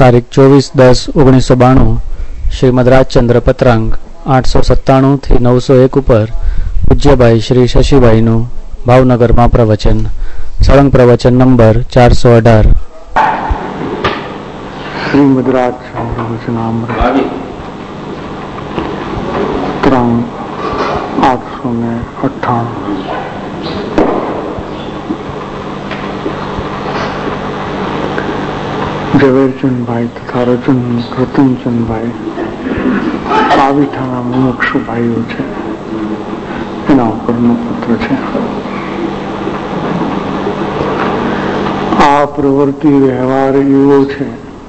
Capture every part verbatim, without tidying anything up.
તારીખ ચોવીસ દસ ઓગણીસો બાણું શ્રીમદ રાજચંદ્ર પત્રાંગ આઠસો સત્તાણું થી નવસો એક ઉપર પૂજ્યભાઈ શ્રી શશીભાઈનું ભાવનગરમાં પ્રવચન. સળંગ પ્રવચન નંબર ચારસો અઢાર. શ્રીમદ રાજચંદ્ર વચનામૃત ત્રણ આઠસો ને અઠ્ઠાણું. ઝવેરચંદભાઈ તથા રજન રતનચંદભાઈ પાવીઠાના મુમુક્ષુ ભાઈઓ છે, એના ઉપરનો પત્ર છે. આ પ્રવૃત્તિ વ્યવહાર એવો છે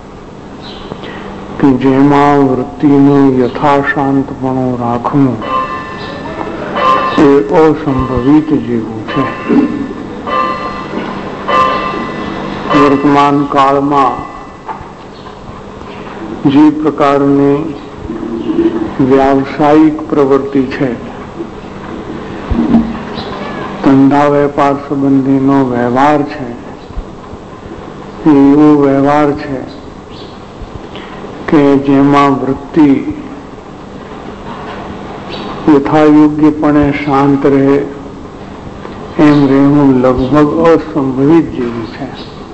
કે જેમાં વૃત્તિનું યથાશાંતપણું રાખવું એ અસંભવિત જેવું છે. વર્તમાન કાળમાં જે પ્રકારની વ્યાવસાયિક પ્રવૃત્તિ છે, ધંધા વેપાર સંબંધીનો વ્યવહાર છે, એવો વ્યવહાર છે કે જેમાં વૃત્તિ યથાયોગ્યપણે શાંત રહે એમ રહેવું લગભગ અસંભવિત જેવું છે.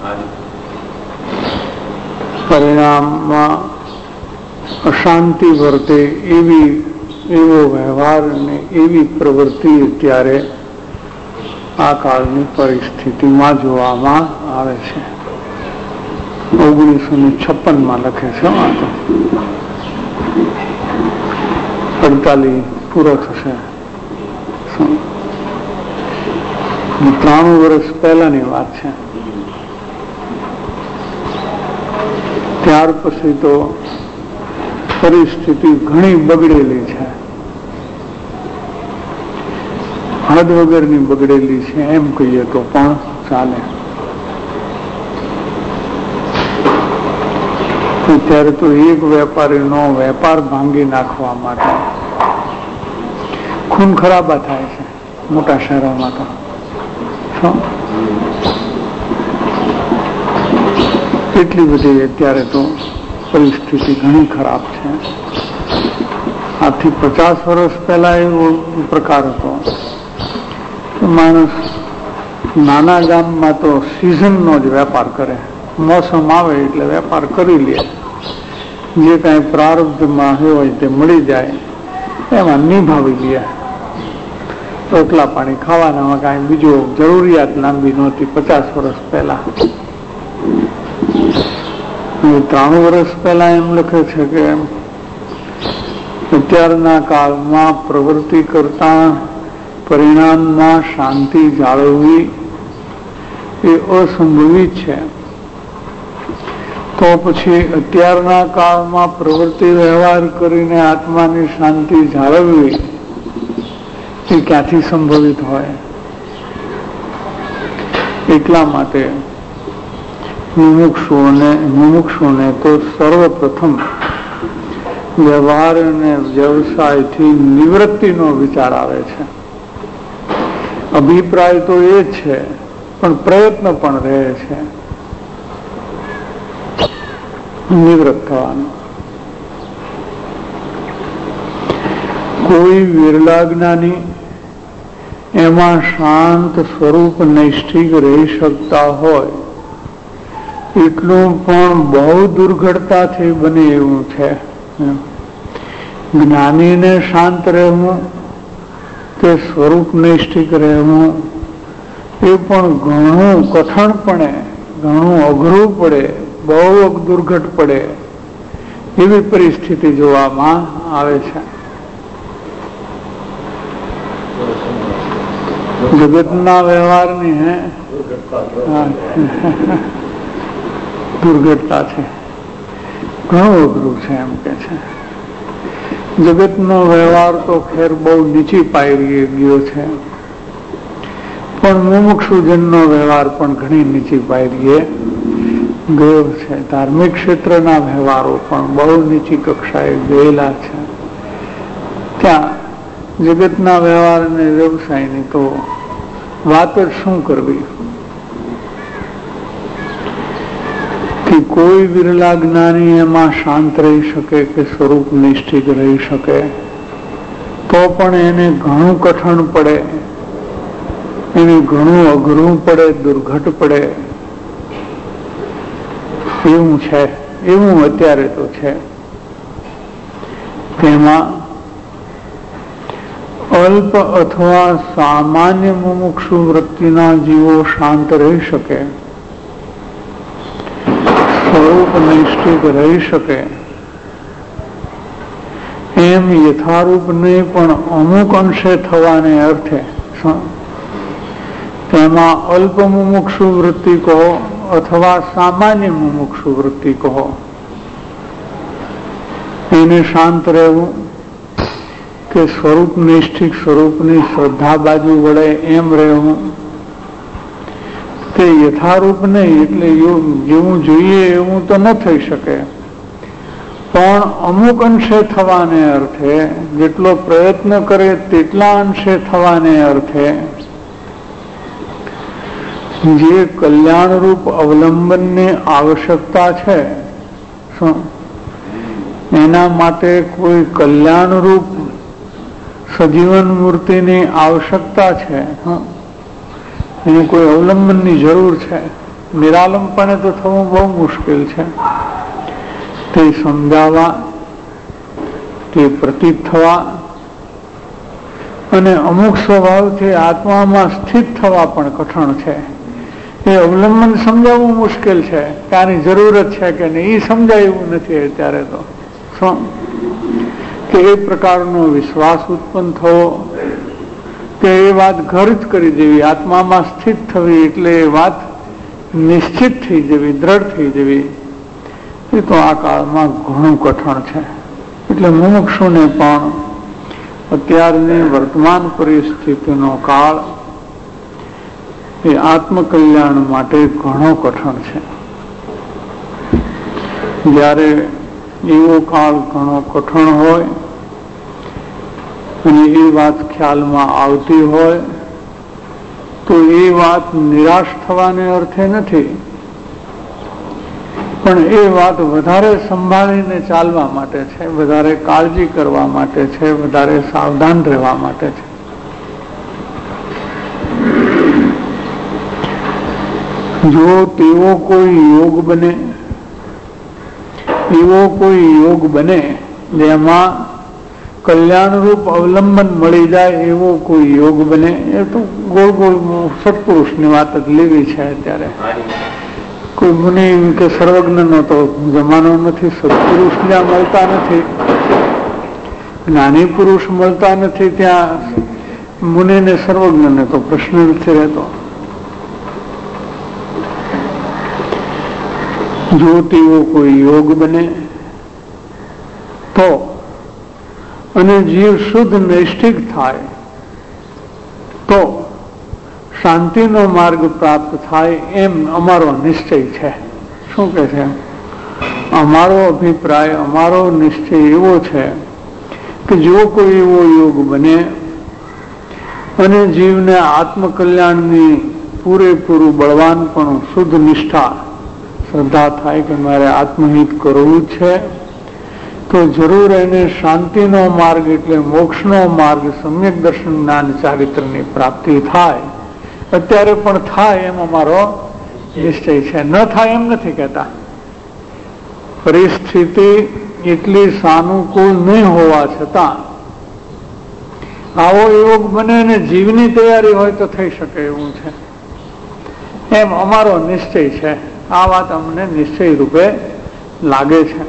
પરિણામમાં અશાંતિ વર્તે એવી એવો વ્યવહાર અને એવી પ્રવૃત્તિ અત્યારે આ કાળની પરિસ્થિતિમાં જોવામાં આવે છે. ઓગણીસો ને છપ્પન માં લખે છે, આ તો અડતાલીસ પૂરો થશે. ત્રાણું વર્ષ પહેલાની વાત છે. ત્યાર પછી તો પરિસ્થિતિ ઘણી બગડેલી છે, હદ વગરની બગડેલી છે એમ કહીએ તો પણ ચાલે. ત્યારે તો એક વેપારીનો વેપાર ભાંગી નાખવા માટે ખૂન ખરાબા થાય છે મોટા શહેરોમાં. તો એટલી બધી અત્યારે તો પરિસ્થિતિ ઘણી ખરાબ છે. આથી પચાસ વર્ષ પહેલા એવો પ્રકાર હતો કે માણસ નાના ગામમાં તો સિઝનનો જ વેપાર કરે, મોસમ આવે એટલે વેપાર કરી લે, જે કાંઈ પ્રારબ્ધમાં હોય તે મળી જાય એમાં નિભાવી લે. રોટલા પાણી ખાવાના કાંઈ બીજો જરૂરિયાત લાંબી નહોતી પચાસ વર્ષ પહેલા. ત્રાણું વર્ષ પહેલા એમ લખે છે કે અત્યારના કાળમાં પ્રવૃત્તિ કરતા પરિણામમાં શાંતિ જાળવવી એ અસંભવિત છે. તો પછી અત્યારના કાળમાં પ્રવૃત્તિ વ્યવહાર કરીને આત્માની શાંતિ જાળવવી એ ક્યાંથી સંભવિત હોય? એટલા માટે મુમુક્ષુઓને મુમુક્ષુને તો સર્વપ્રથમ વ્યવહાર અને વ્યવસાયથી નિવૃત્તિનો વિચાર આવે છે. અભિપ્રાય તો એ જ છે, પણ પ્રયત્ન પણ રહે છે નિવૃત્ત થવાનો. કોઈ વિરલા જ્ઞાની એમાં શાંત સ્વરૂપ નૈષ્ઠિક રહી શકતા હોય એટલું પણ બહુ દુર્ઘટતાથી બને એવું છે. જ્ઞાનીને શાંત રહેવું કે સ્વરૂપ નૈષ્ઠિક રહેવું એ પણ ઘણું કઠણ પડે, ઘણું અઘરું પડે, બહુ દુર્ઘટ પડે એવી પરિસ્થિતિ જોવામાં આવે છે. જગતના વ્યવહારની હે દુર્ઘટતા છે, ઘણું અઘરું છે એમ કે છે. જગતનો વ્યવહાર તો ખેર બહુ નીચી પાયરીએ ગયો છે, પણ મુમુક્ષુજનનો વ્યવહાર પણ ઘણી નીચી પાયરીએ ગયો છે. ધાર્મિક ક્ષેત્રના વ્યવહારો પણ બહુ નીચી કક્ષાએ ગયેલા છે. ત્યાં જગતના વ્યવહાર અને વ્યવસાયની તો વાત જ શું કરવી કે કોઈ વિરલા જ્ઞાની એમાં શાંત રહી શકે કે સ્વરૂપ નિષ્ઠિત રહી શકે, તો પણ એને ઘણું કઠણ પડે, એને ઘણું અઘરું પડે, દુર્ઘટ પડે. એવું છે, એવું અત્યારે તો છે. તેમાં અલ્પ અથવા સામાન્ય મુમુક્ષુ વૃત્તિના જીવો શાંત રહી શકે, સ્વરૂપ નિષ્ઠિત રહી શકે, એમ યથારૂપને પણ અમુક અંશે થવાને અર્થે તેમાં અલ્પ મુમુક્ષુ વૃત્તિ કહો અથવા સામાન્ય મુમુક્ષુ વૃત્તિ કહો, એને શાંત રહેવું કે સ્વરૂપ નિષ્ઠિત સ્વરૂપની શ્રદ્ધા બાજુ વળે એમ રહેવું, તે યથારૂપ નહીં, એટલે જેવું જોઈએ એવું તો ન થઈ શકે, પણ અમુક અંશે થવાને અર્થે, જેટલો પ્રયત્ન કરે તેટલા અંશે થવાને અર્થે જે કલ્યાણરૂપ અવલંબનની આવશ્યકતા છે, એના માટે કોઈ કલ્યાણરૂપ સજીવન મૂર્તિની આવશ્યકતા છે, એની કોઈ અવલંબનની જરૂર છે. નિરાલંબપણે તો થવું બહુ મુશ્કેલ છે. તે સમજાવવા, તે પ્રતીત થવા અને અમુક સ્વભાવથી આત્મામાં સ્થિત થવા પણ કઠણ છે. એ અવલંબન સમજાવવું મુશ્કેલ છે કે આની જરૂરત છે કે નહીં, એ સમજાયું નથી અત્યારે તો. શું કે એ પ્રકારનો વિશ્વાસ ઉત્પન્ન થવો કે એ વાત ઘર જ કરી દેવી, આત્મામાં સ્થિત થવી એટલે એ વાત નિશ્ચિત થઈ જવી, દ્રઢ થઈ જવી, એ તો આ કાળમાં ઘણું કઠણ છે. એટલે મુમુક્ષુને પણ અત્યારની વર્તમાન પરિસ્થિતિનો કાળ એ આત્મકલ્યાણ માટે ઘણો કઠણ છે. જ્યારે એવો કાળ ઘણો કઠણ હોય અને એ વાત ખ્યાલમાં આવતી હોય તો એ વાત નિરાશ થવાને અર્થે નથી, પણ એ વાત વધારે સંભાળીને ચાલવા માટે છે, વધારે કાળજી કરવા માટે છે, વધારે સાવધાન રહેવા માટે છે. જો તેવો કોઈ યોગ બને, એવો કોઈ યોગ બને જેમાં કલ્યાણરૂપ અવલંબન મળી જાય, એવો કોઈ યોગ બને, એ તો ગોળ ગોળ સત્પુરુષની વાત જ લેવી છે. અત્યારે કોઈ મુનિ કે સર્વજ્ઞનો તો જમાનો નથી, સત્પુરુષ જ્યાં મળતા નથી, જ્ઞાની પુરુષ મળતા નથી, ત્યાં મુનિ ને સર્વજ્ઞને તો પ્રશ્ન નથી રહેતો. જો તેવો કોઈ યોગ બને તો અને જીવ શુદ્ધ નૈષ્ઠિક થાય તો શાંતિનો માર્ગ પ્રાપ્ત થાય એમ અમારો નિશ્ચય છે. શું કે છે? અમારો અભિપ્રાય, અમારો નિશ્ચય એવો છે કે જો કોઈ એવો યોગ બને અને જીવને આત્મકલ્યાણની પૂરેપૂરું બળવાનપણું, શુદ્ધ નિષ્ઠા, શ્રદ્ધા થાય કે મારે આત્મહિત કરવું છે, તો જરૂર એને શાંતિનો માર્ગ એટલે મોક્ષનો માર્ગ, સમ્યક દર્શન જ્ઞાન ચારિત્રની પ્રાપ્તિ થાય. અત્યારે પણ થાય એમ અમારો નિશ્ચય છે. ન થાય એમ નથી કહેતા. પરિસ્થિતિ એટલી સાનુકૂળ નહીં હોવા છતાં આવો યોગ બને અને જીવની તૈયારી હોય તો થઈ શકે એવું છે, એમ અમારો નિશ્ચય છે. આ વાત અમને નિશ્ચય રૂપે લાગે છે.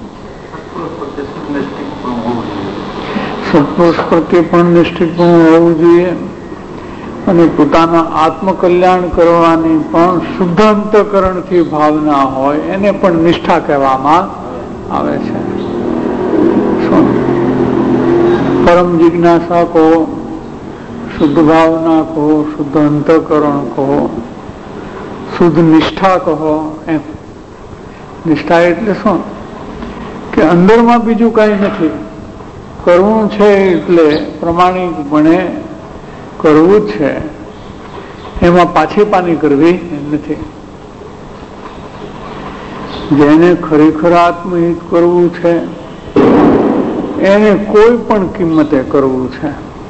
સત્પુરુષ પ્રત્યે પણ નિષ્ઠિતપણું હોવું જોઈએ અને પોતાના આત્મકલ્યાણ કરવાની પણ શુદ્ધ અંતઃકરણથી ભાવના હોય, એને પણ નિષ્ઠા કહેવામાં આવે છે. પરમ જિજ્ઞાસા કહો, શુદ્ધ ભાવના કહો, શુદ્ધ અંતઃકરણ કહો, શુદ્ધ નિષ્ઠા કહો. એમ નિષ્ઠા એટલે શું કે અંદરમાં બીજું કઈ નથી, કરવું છે એટલે પ્રમાણિકપણે કરવું જ છે, એમાં પાછી પાની કરવી નથી. જેને ખરેખર આત્મહિત કરવું છે એને કોઈ પણ કિંમતે કરવું છે.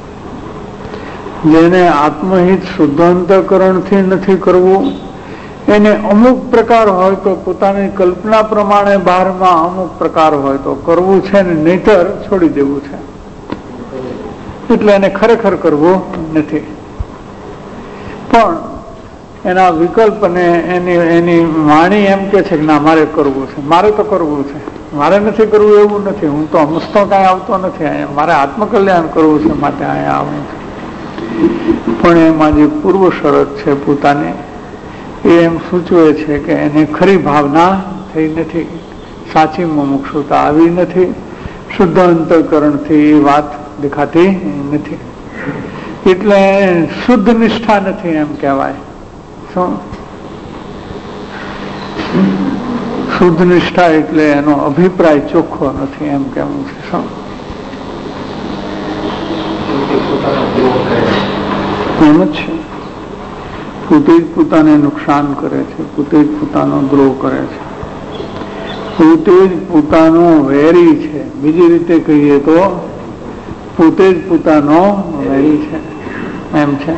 જેને આત્મહિત શુદ્ધ અંતઃકરણથી નથી કરવું, એને અમુક પ્રકાર હોય તો પોતાની કલ્પના પ્રમાણે બહારમાં અમુક પ્રકાર હોય તો કરવું છે ને નહીતર છોડી દેવું છે. એટલે એને ખરેખર કરવું નથી. પણ એના વિકલ્પને એની એની વાણી એમ કે છે કે ના મારે કરવું છે, મારે તો કરવું છે, મારે નથી કરવું એવું નથી. હું તો હમસતો કાંઈ આવતો નથી અહીંયા, મારે આત્મકલ્યાણ કરવું છે માટે અહીંયા આવું છે. પણ એમાં જે પૂર્વ શરત છે પોતાની એ એમ સૂચવે છે કે એને ખરી ભાવના થઈ નથી, સાચી મુમુક્ષુતા આવી નથી, શુદ્ધ અંતઃકરણથી એ વાત દેખાતી નથી. એટલે શુદ્ધ નિષ્ઠા નથી એમ કહેવાય. શું શુદ્ધ નિષ્ઠા એટલે એનો અભિપ્રાય ચોખ્ખો નથી એમ કેવું છે. શું એમ જ છે. પોતે જ પોતાને નુકસાન કરે છે, પોતે જ પોતાનો દ્રોહ કરે છે, પોતે જ પોતાનો વેરી છે. બીજી રીતે કહીએ તો પોતે જ પોતાનો વેરી છે એમ છે.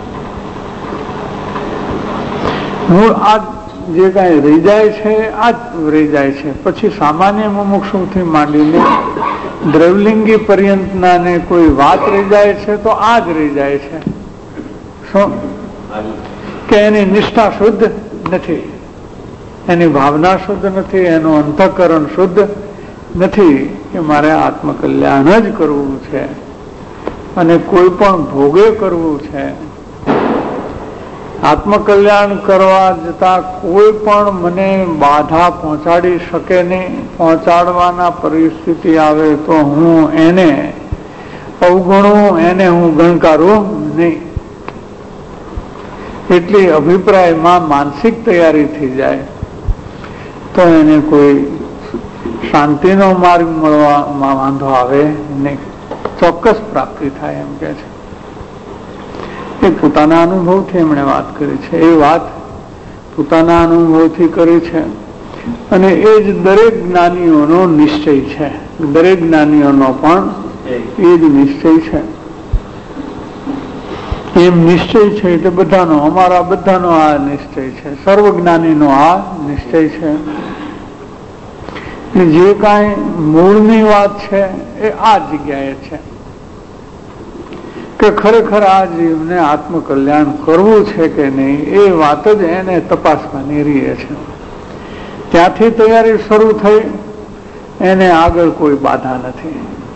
મૂળ આ જે કાંઈ રહી જાય છે આ જ રહી જાય છે. પછી સામાન્ય મુમુક્ષુથી માંડીને દ્રવલિંગી પર્યંતના ને કોઈ વાત રહી જાય છે તો આ જ રહી જાય છે. શું કે એની નિષ્ઠા શુદ્ધ નથી, એની ભાવના શુદ્ધ નથી, એનું અંતઃકરણ શુદ્ધ નથી કે મારે આત્મકલ્યાણ જ કરવું છે અને કોઈ પણ ભોગે કરવું છે. આત્મકલ્યાણ કરવા જતા કોઈ પણ મને બાધા પહોંચાડી શકે નહીં. પહોંચાડવાના પરિસ્થિતિ આવે તો હું એને અવગણું, એને હું ગણકારું નહીં. એટલી અભિપ્રાયમાં માનસિક તૈયારી થઈ જાય તો એને કોઈ શાંતિનો માર્ગ મળવામાં વાંધો આવે નહીં, ચોક્કસ પ્રાપ્તિ થાય એમ કે છે. એ પોતાના અનુભવથી એમણે વાત કરી છે. એ વાત પોતાના અનુભવથી કરી છે અને એ જ દરેક જ્ઞાનીઓનો નિશ્ચય છે. દરેક જ્ઞાનીઓનો પણ એ જ નિશ્ચય છે. એમ નિશ્ચય છે એટલે બધાનો, અમારા બધાનો આ નિશ્ચય છે, સર્વજ્ઞાનીનો આ નિશ્ચય છે. જે કાંઈ મૂળની વાત છે એ આ જગ્યાએ છે કે ખરેખર આ જીવને આત્મકલ્યાણ કરવું છે કે નહીં એ વાત જ એને તપાસવાની રહે છે. ત્યાંથી તૈયારી શરૂ થઈ, એને આગળ કોઈ બાધા નથી.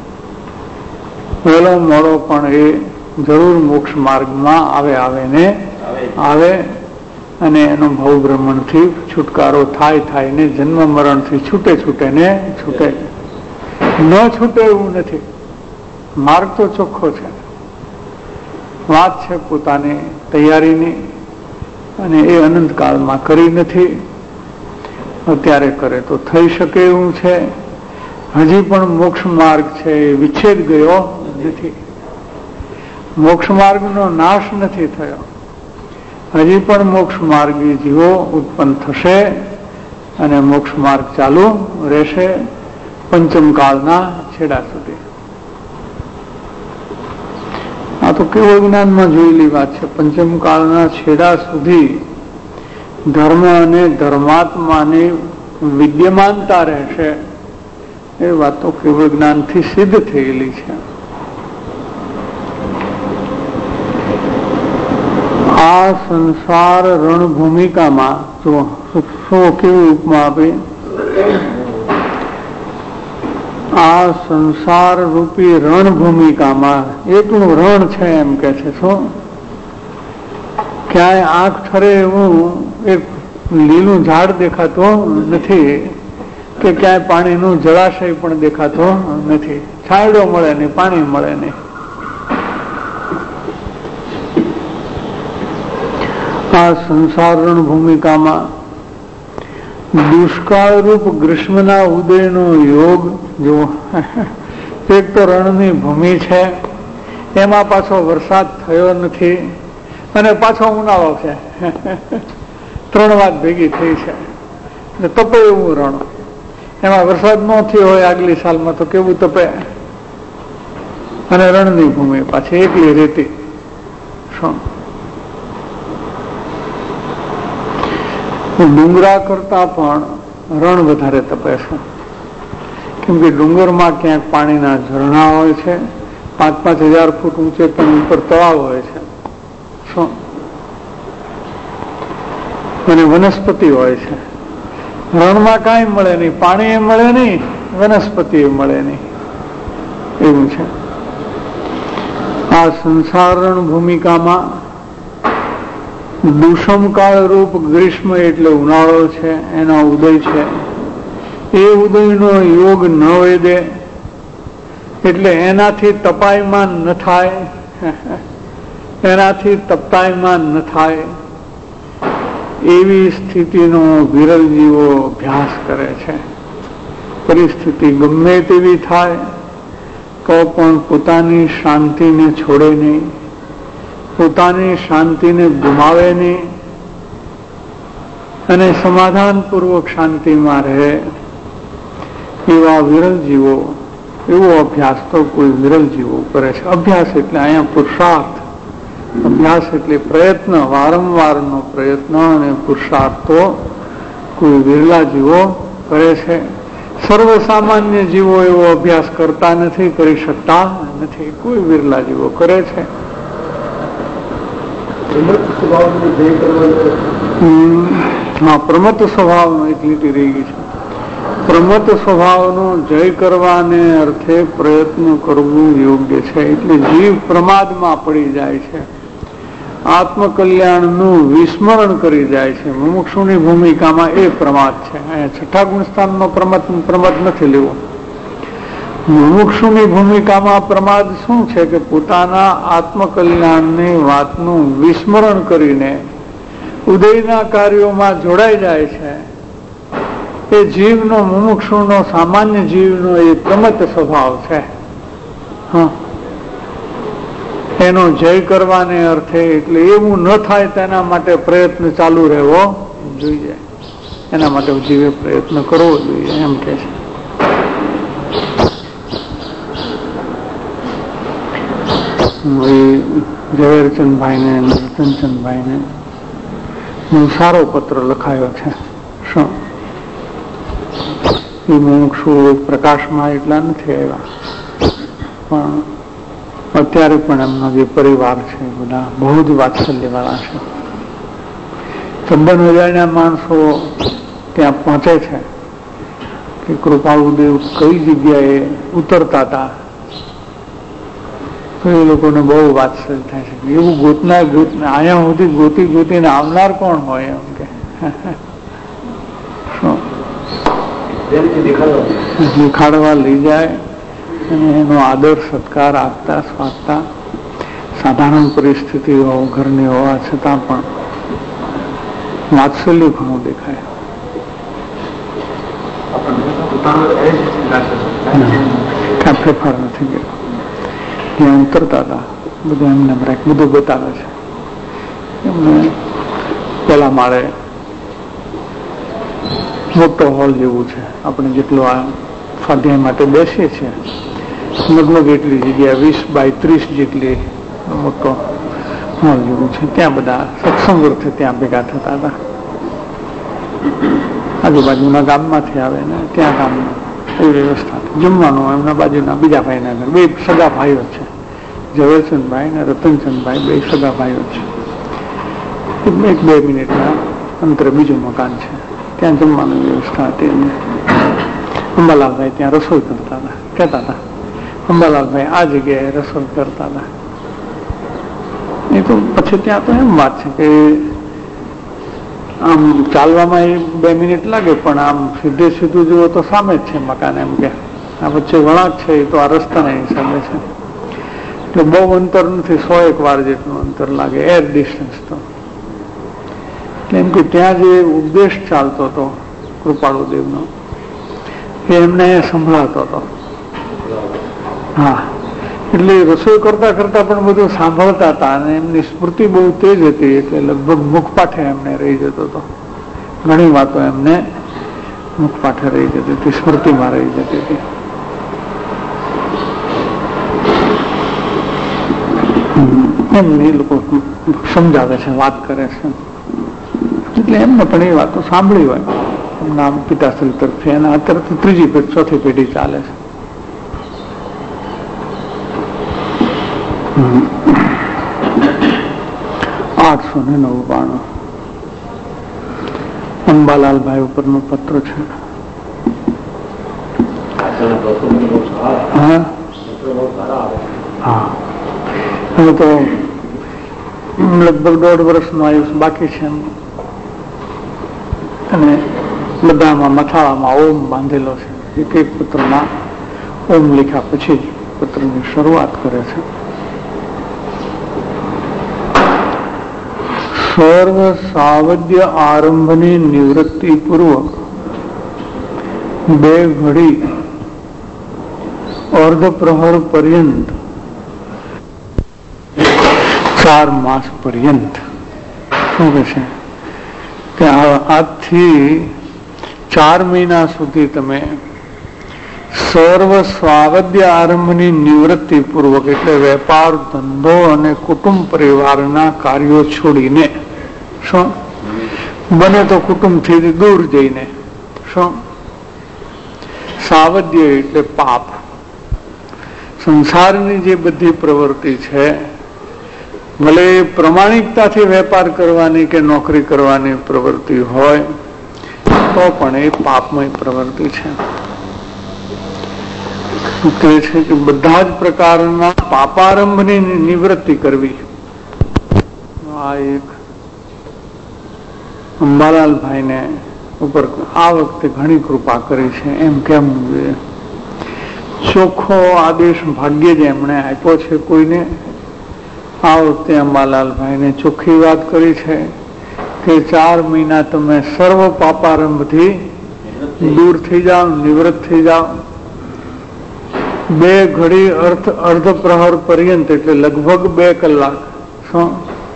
વહેલો મોડો પણ એ જરૂર મોક્ષ માર્ગમાં આવે આવે ને આવે અને એનો ભવ બ્રહ્મણથી છુટકારો થાય થાય ને જન્મ મરણથી છૂટે છૂટે ને છૂટે. ન છૂટે એવું નથી, માર્ગ તો ચોખ્ખો છે. વાત છે પોતાની તૈયારીની અને એ અનંતકાળમાં કરી નથી, અત્યારે કરે તો થઈ શકે એવું છે. હજી પણ મોક્ષ માર્ગ છે એ વિચ્છેદ ગયો નથી, મોક્ષ માર્ગનો નાશ નથી થયો. હજી પણ મોક્ષ માર્ગી જીવો ઉત્પન્ન થશે અને મોક્ષ માર્ગ ચાલુ રહેશે પંચમ કાળના છેડા સુધી. આ તો કેવળ જ્ઞાનમાં જોયેલી વાત છે. પંચમ કાળના છેડા સુધી ધર્મ અને ધર્માત્માની વિદ્યમાનતા રહેશે એ વાત તો કેવળ જ્ઞાનથી સિદ્ધ થયેલી છે. આ સંસાર રણભૂમિકામાં જો શું કેવી ઉપમા આપી, આ સંસાર રૂપી રણભૂમિકામાં એકલું રણ છે એમ કે છે. શું ક્યાંય આંખ ઠરે એવું એક લીલું ઝાડ દેખાતું નથી કે ક્યાંય પાણીનું જળાશય પણ દેખાતો નથી, છાંયડો મળે નહીં, પાણી મળે નહીં. આ સંસાર રણભૂમિકામાં દુષ્કાળ રૂપ ગ્રીષ્મના ઉદયનો યોગ જો એક તો રણની ભૂમિ છે, એમાં પાછો વરસાદ થયો નથી અને પાછો ઉનાળો છે. ત્રણ વાત ભેગી થઈ છે. તપે એવું રણ. એમાં વરસાદ ન થયો હોય આગલી સાલમાં તો કેવું તપે. અને રણની ભૂમિ પાછી એકલી રેતી. શું ડુંગરા કરતા પણ રણ વધારે તપે છે. કેમ કે ડુંગરમાં ક્યાંક પાણીના ઝરણા હોય છે, પાંચ પાંચ હજાર ફૂટ ઊંચે પણ ઉપર તળાવ હોય છે. શું અને વનસ્પતિ હોય છે. રણમાં કાંઈ મળે નહીં, પાણી એ મળે નહીં, વનસ્પતિ એ મળે નહીં. એવું છે આ સંસાર ભૂમિકામાં. દુષમકાળ રૂપ ગ્રીષ્મ એટલે ઉનાળો છે, એનો ઉદય છે. એ ઉદયનો યોગ ન વેદે એટલે એનાથી તપાયમાન ન થાય, એનાથી તપતાયમાન ન થાય એવી સ્થિતિનો વિરલ જીવો અભ્યાસ કરે છે. પરિસ્થિતિ ગમે તેવી થાય તો પણ પોતાની શાંતિને છોડે નહીં, પોતાની શાંતિને ગુમાવે નહીં અને સમાધાનપૂર્વક શાંતિમાં રહે એવા વિરલ જીવો, એવો અભ્યાસ તો કોઈ વિરલ જીવો કરે છે. અભ્યાસ એટલે અહીંયા પુરુષાર્થ, અભ્યાસ એટલે પ્રયત્ન, વારંવારનો પ્રયત્ન અને પુરુષાર્થ તો કોઈ વિરલા જીવો કરે છે. સર્વસામાન્ય જીવો એવો અભ્યાસ કરતા નથી, કરી શકતા નથી. કોઈ વિરલા જીવો કરે છે. હા, પ્રમત્ત સ્વભાવનો એક લીટી રહી ગઈ છે. પ્રમત્ત સ્વભાવનો જય કરવાને અર્થે પ્રયત્ન કરવું યોગ્ય છે. એટલે જીવ પ્રમાદમાં પડી જાય છે, આત્મકલ્યાણનું વિસ્મરણ કરી જાય છે. મુમુક્ષુની ભૂમિકામાં એ પ્રમાદ છે. અહીંયા છઠ્ઠા ગુણસ્થાનનો પ્રમત પ્રમત નથી લેવો. મુમુક્ષુની ભૂમિકામાં પ્રમાદ શું છે કે પોતાના આત્મકલ્યાણની વાતનું વિસ્મરણ કરીને ઉદયના કાર્યોમાં જોડાઈ જાય છે. એ જીવનો, મુમુક્ષુનો, સામાન્ય જીવનો એ પ્રમત્ત સ્વભાવ છે. હા, એનો જય કરવાને અર્થે એટલે એવું ન થાય તેના માટે પ્રયત્ન ચાલુ રહેવો જોઈએ. એના માટે જીવે પ્રયત્ન કરવો જોઈએ એમ કે છે. ઝવેરચંદભાઈ ને રતનચંદભાઈ ને સારો પત્ર લખાયો છે. શું એ મુમુક્ષુ પ્રકાશમાં એટલા નથી આવ્યા, પણ અત્યારે પણ એમનો જે પરિવાર છે બધા બહુ જ વાત્સલ્ય વાળા છે. સંબંધ હજારના માણસો ત્યાં પહોંચે છે કે કૃપાળુદેવ કઈ જગ્યાએ ઉતરતા હતા, તો એ લોકોને બહુ વાત્સલ્ય થાય છે. એવું ગોતનાર ગોતના અહીંયા સુધી ગોતી ગોતીને આવનાર કોણ હોય એમ કે શું દેખાડવા લઈ જાય અને એનો આદર સત્કાર આપતા સ્વાગતા. સાધારણ પરિસ્થિતિઓ ઘરની હોવા છતાં પણ વાત્સલ્ય ઘણું દેખાય. ક્યાં ફેરફાર નથી ગયો. ત્યાં ઉતરતા હતા બધું એમને બધું બતાવે છે. એમને પેલા માળે મોટો હોલ જેવું છે. આપણે જેટલો આ સ્વાધ્યાય માટે બેસીએ છીએ લગભગ એટલી જગ્યા, વીસ બાય ત્રીસ જેટલી મોટો હોલ જેવું છે. ત્યાં બધા સત્સંગ અર્થે ત્યાં ભેગા થતા હતા. આજુબાજુના ગામમાંથી આવે ને ત્યાં ગામમાં એવી વ્યવસ્થા. જમવાનું એમના બાજુના બીજા ભાઈના ઘર, બે સગા ભાઈઓ છે, ઝવેરચંદભાઈ ને રતનચંદભાઈ, બે સગા ભાઈઓ છે. એક બે મિનિટના અંતરે બીજું મકાન છે, ત્યાં જમવાની વ્યવસ્થા હતી. અંબાલાલભાઈ ત્યાં રસોઈ કરતા હતા. કહેતા હતા અંબાલાલભાઈ આ જગ્યાએ રસોઈ કરતા હતા. એ તો પછી ત્યાં તો એમ વાત છે કે આમ ચાલવામાં એ બે મિનિટ લાગે, પણ આમ સીધે સીધું જુઓ તો સામે જ છે મકાન. એમ કે આ વચ્ચે વળાંક છે એ તો આ રસ્તાના હિસાબે છે. એટલે બહુ અંતર નથી, સો એક વાર જેટલું અંતર લાગે, એર ડિસ્ટન્સ તો. એમ કે ત્યાં જે ઉપદેશ ચાલતો હતો કૃપાળુદેવનો એ એમને સંભળાતો હતો. હા, એટલે રસોઈ કરતા કરતા પણ બધું સાંભળતા હતા અને એમની સ્મૃતિ બહુ તેજ હતી. એટલે લગભગ મુખપાઠે એમને રહી જતો હતો. ઘણી વાતો એમને મુખપાઠે રહી જતી હતી, સ્મૃતિમાં રહી જતી હતી. એમને લોકો સમજાવે છે, વાત કરે છે, એટલે એમને પણ એ વાતો સાંભળી હોય એમના પિતાશ્રી તરફથી. અને અત્યારે તો ત્રીજી પેઢી ચોથી પેઢી ચાલે છે. આઠસો ને નવ્વાણું અંબાલાલભાઈ ઉપરનો પત્ર છે. હા, હવે તો લગભગ દોઢ વર્ષનું આયુષ બાકી છે એમ. અને બધામાં મથાળામાં ઓમ બાંધેલો છે. એક એક પત્રમાં ઓમ લખ્યા પછી જ પત્રની શરૂઆત કરે છે. સર્વ સાવધ્ય આરંભની નિવૃત્તિ પૂર્વક બે ઘડી અર્ધ પ્રહર પર્યંત ચાર માસ પર્યંત શું કે છે કે આજથી ચાર મહિના સુધી તમે સર્વ સ્વાવધ્ય આરંભની નિવૃત્તિ પૂર્વક એટલે વેપાર ધંધો અને કુટુંબ પરિવારના કાર્યો છોડીને શું બને તો કુટુંબથી દૂર જઈને શું સાવધ્ય એટલે પાપ સંસારની જે બધી પ્રવૃત્તિ છે ભલે પ્રમાણિકતાથી વેપાર કરવાની કે નોકરી કરવાની પ્રવૃત્તિ હોય તો પણ એ પાપમય પ્રવૃત્તિ છે. કહે છે કે બધા જ પ્રકારના પાપારંભની નિવૃત્તિ કરવી. આ એક અંબાલાલભાઈને ઉપર આ વખતે ઘણી કૃપા કરી છે એમ કેમ જોઈએ. ચોખ્ખો આદેશ ભાગ્ય જ એમણે આપ્યો છે કોઈને. આ વખતે અંબાલાલભાઈને ચોખ્ખી વાત કરી છે કે ચાર મહિના તમે સર્વ પાપારંભથી દૂર થઈ જાઓ, નિવૃત્ત થઈ જાઓ. બે ઘડી અર્થ અર્ધ પ્રહર પર્યંત એટલે લગભગ બે કલાક શું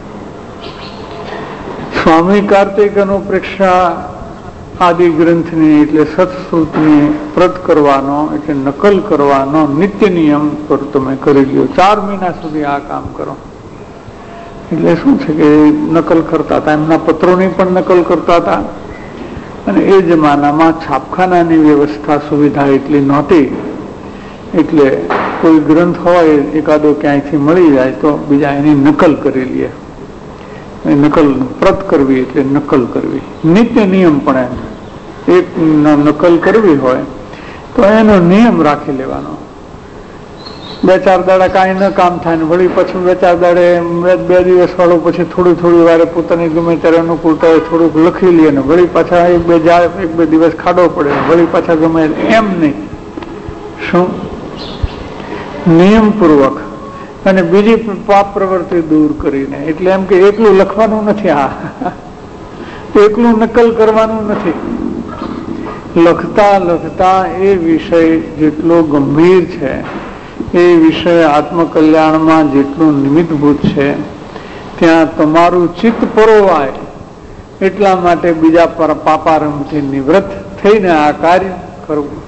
સ્વામી કાર્તિક અનુપ્રેક્ષા આદિ ગ્રંથની એટલે સત્શ્રુતની પ્રત કરવાનો એટલે નકલ કરવાનો નિત્ય નિયમ પર તમે કરી લ્યો. ચાર મહિના સુધી આ કામ કરો. એટલે શું છે કે નકલ કરતા હતા, એમના પત્રોની પણ નકલ કરતા હતા. અને એ જમાનામાં છાપખાનાની વ્યવસ્થા સુવિધા એટલી નહોતી એટલે કોઈ ગ્રંથ હોય એકાદો ક્યાંયથી મળી જાય તો બીજા એની નકલ કરી લે. નકલ પ્રત કરવી એટલે નકલ કરવી નિત્ય નિયમ. પણ એક નકલ કરવી હોય તો એનો નિયમ રાખી લેવાનો. બે ચાર દાડા કાંઈ ન કામ થાય ને વળી પછી બે ચાર દાડે બે દિવસ વાળો પછી થોડી થોડી વારે પોતાની ગમે ત્યારે અનુકૂળતા હોય થોડુંક લખી લે ને વળી પાછા એક બે જાય એક બે દિવસ ખાડો પડે વળી પાછા ગમે એમ નહીં. શું નિયમપૂર્વક અને બીજી પાપ પ્રવૃત્તિ દૂર કરીને. એટલે એમ કે એકલું લખવાનું નથી, આ એકલું નકલ કરવાનું નથી. લખતા લખતા એ વિષય જેટલો ગંભીર છે, એ વિષય આત્મકલ્યાણમાં જેટલું નિમિત્તભૂત છે ત્યાં તમારું ચિત્ત પરોવાય એટલા માટે બીજા પર પાપારંભથી નિવૃત્ત થઈને આ કાર્ય કરવું.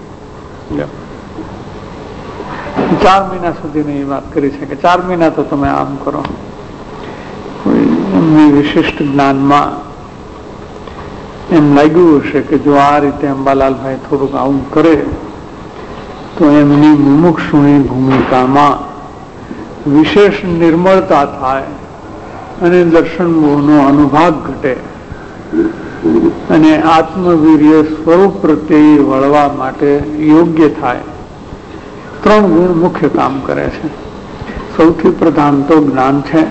ચાર મહિના સુધીની વાત કરી છે કે ચાર મહિના તો તમે આમ કરો. એમની વિશિષ્ટ જ્ઞાનમાં એમ લાગ્યું હશે કે જો આ રીતે અંબાલાલભાઈ થોડુંક આવું કરે તો એમની મુમુક્ષુની ભૂમિકામાં વિશેષ નિર્મળતા થાય અને દર્શન મોહનો અનુભાગ ઘટે અને આત્મવીર્ય સ્વરૂપ પ્રત્યે વળવા માટે યોગ્ય થાય. ત્રણ ગુણ મુખ્ય કામ કરે છે. સૌથી પ્રધાન તો જ્ઞાન છે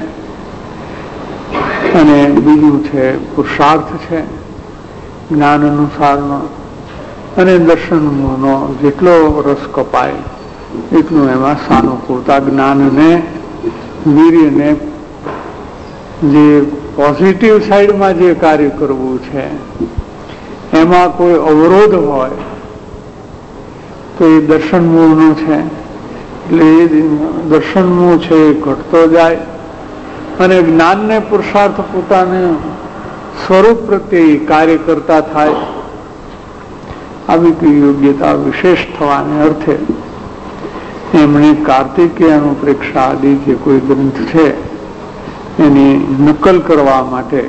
અને બીજું છે પુરુષાર્થ છે જ્ઞાન અનુસારનો, અને દર્શન મોહનો જેટલો રસ કપાય એટલું એમાં સાનુકૂળતા જ્ઞાનને વીર્યને જે પોઝિટિવ સાઈડમાં જે કાર્ય કરવું છે એમાં કોઈ અવરોધ હોય તો એ દર્શન મોહનો છે. એટલે એ દર્શન મોહ છે એ ઘટતો જાય અને જ્ઞાનને પુરુષાર્થ પોતાને સ્વરૂપ પ્રત્યે કાર્ય કરતા થાય આવી યોગ્યતા વિશેષ થવાને અર્થે એમણે કાર્તિકેય અનુપ્રેક્ષા આદિ જે કોઈ ગ્રંથ છે એની નકલ કરવા માટે,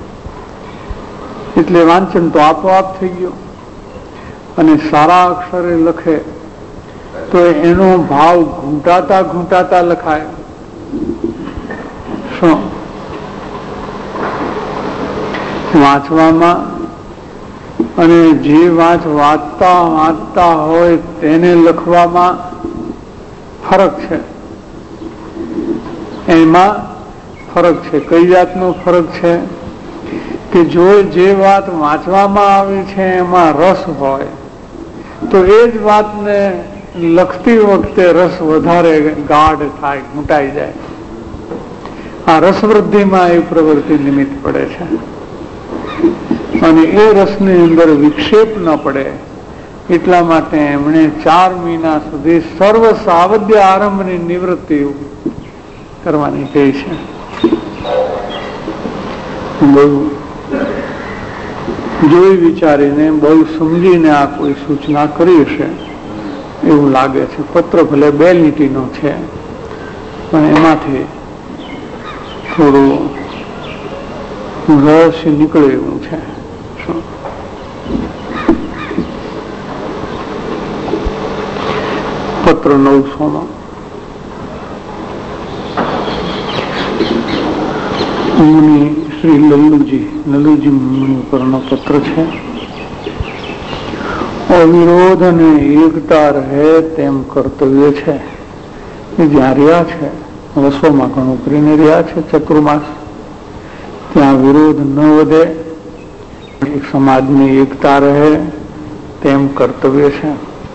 એટલે વાંચન તો આપોઆપ થઈ ગયો, અને સારા અક્ષરે લખે તો એનો ભાવ ઘૂંટાતા ઘૂંટાતા લખાય. શું વાંચવામાં અને જે વાંચ વાંચતા વાંચતા હોય તેને લખવામાં ફરક છે. એમાં ફરક છે. કઈ જાતનો ફરક છે કે જો જે વાત વાંચવામાં આવી છે એમાં રસ હોય તો એ જ વાતને લખતી વખતે રસ વધારે ગાઢ થાય, ઘૂંટાઈ જાય. આ રસવૃદ્ધિમાં એ પ્રવૃત્તિ નિમિત્ત પડે છે, અને એ રસની અંદર વિક્ષેપ ન પડે એટલા માટે એમણે ચાર મહિના સુધી સર્વ સાવધ્ય આરંભની નિવૃત્તિ કરવાની કહી છે. બહુ જોઈ વિચારીને બહુ સમજીને આ કોઈ સૂચના કરી હશે એવું લાગે છે. પત્ર ભલે બે લીટીનો છે પણ એમાંથી થોડું રહસ્ય નીકળે એવું છે. પત્ર નવસો માં મુનિ શ્રી લલ્લુજી લલ્લુજી મુનિ પરનો પત્ર છે. અવિરોધ અને એકતા રહે તેમ કર્તવ્ય છે. એ જ્યાં રહ્યા છે વસોમાં ઘણું કરીને રહ્યા છે ચતુર્માસ, ત્યાં વિરોધ ન વધે, એક સમાજની એકતા રહે તેમ કર્તવ્ય છે.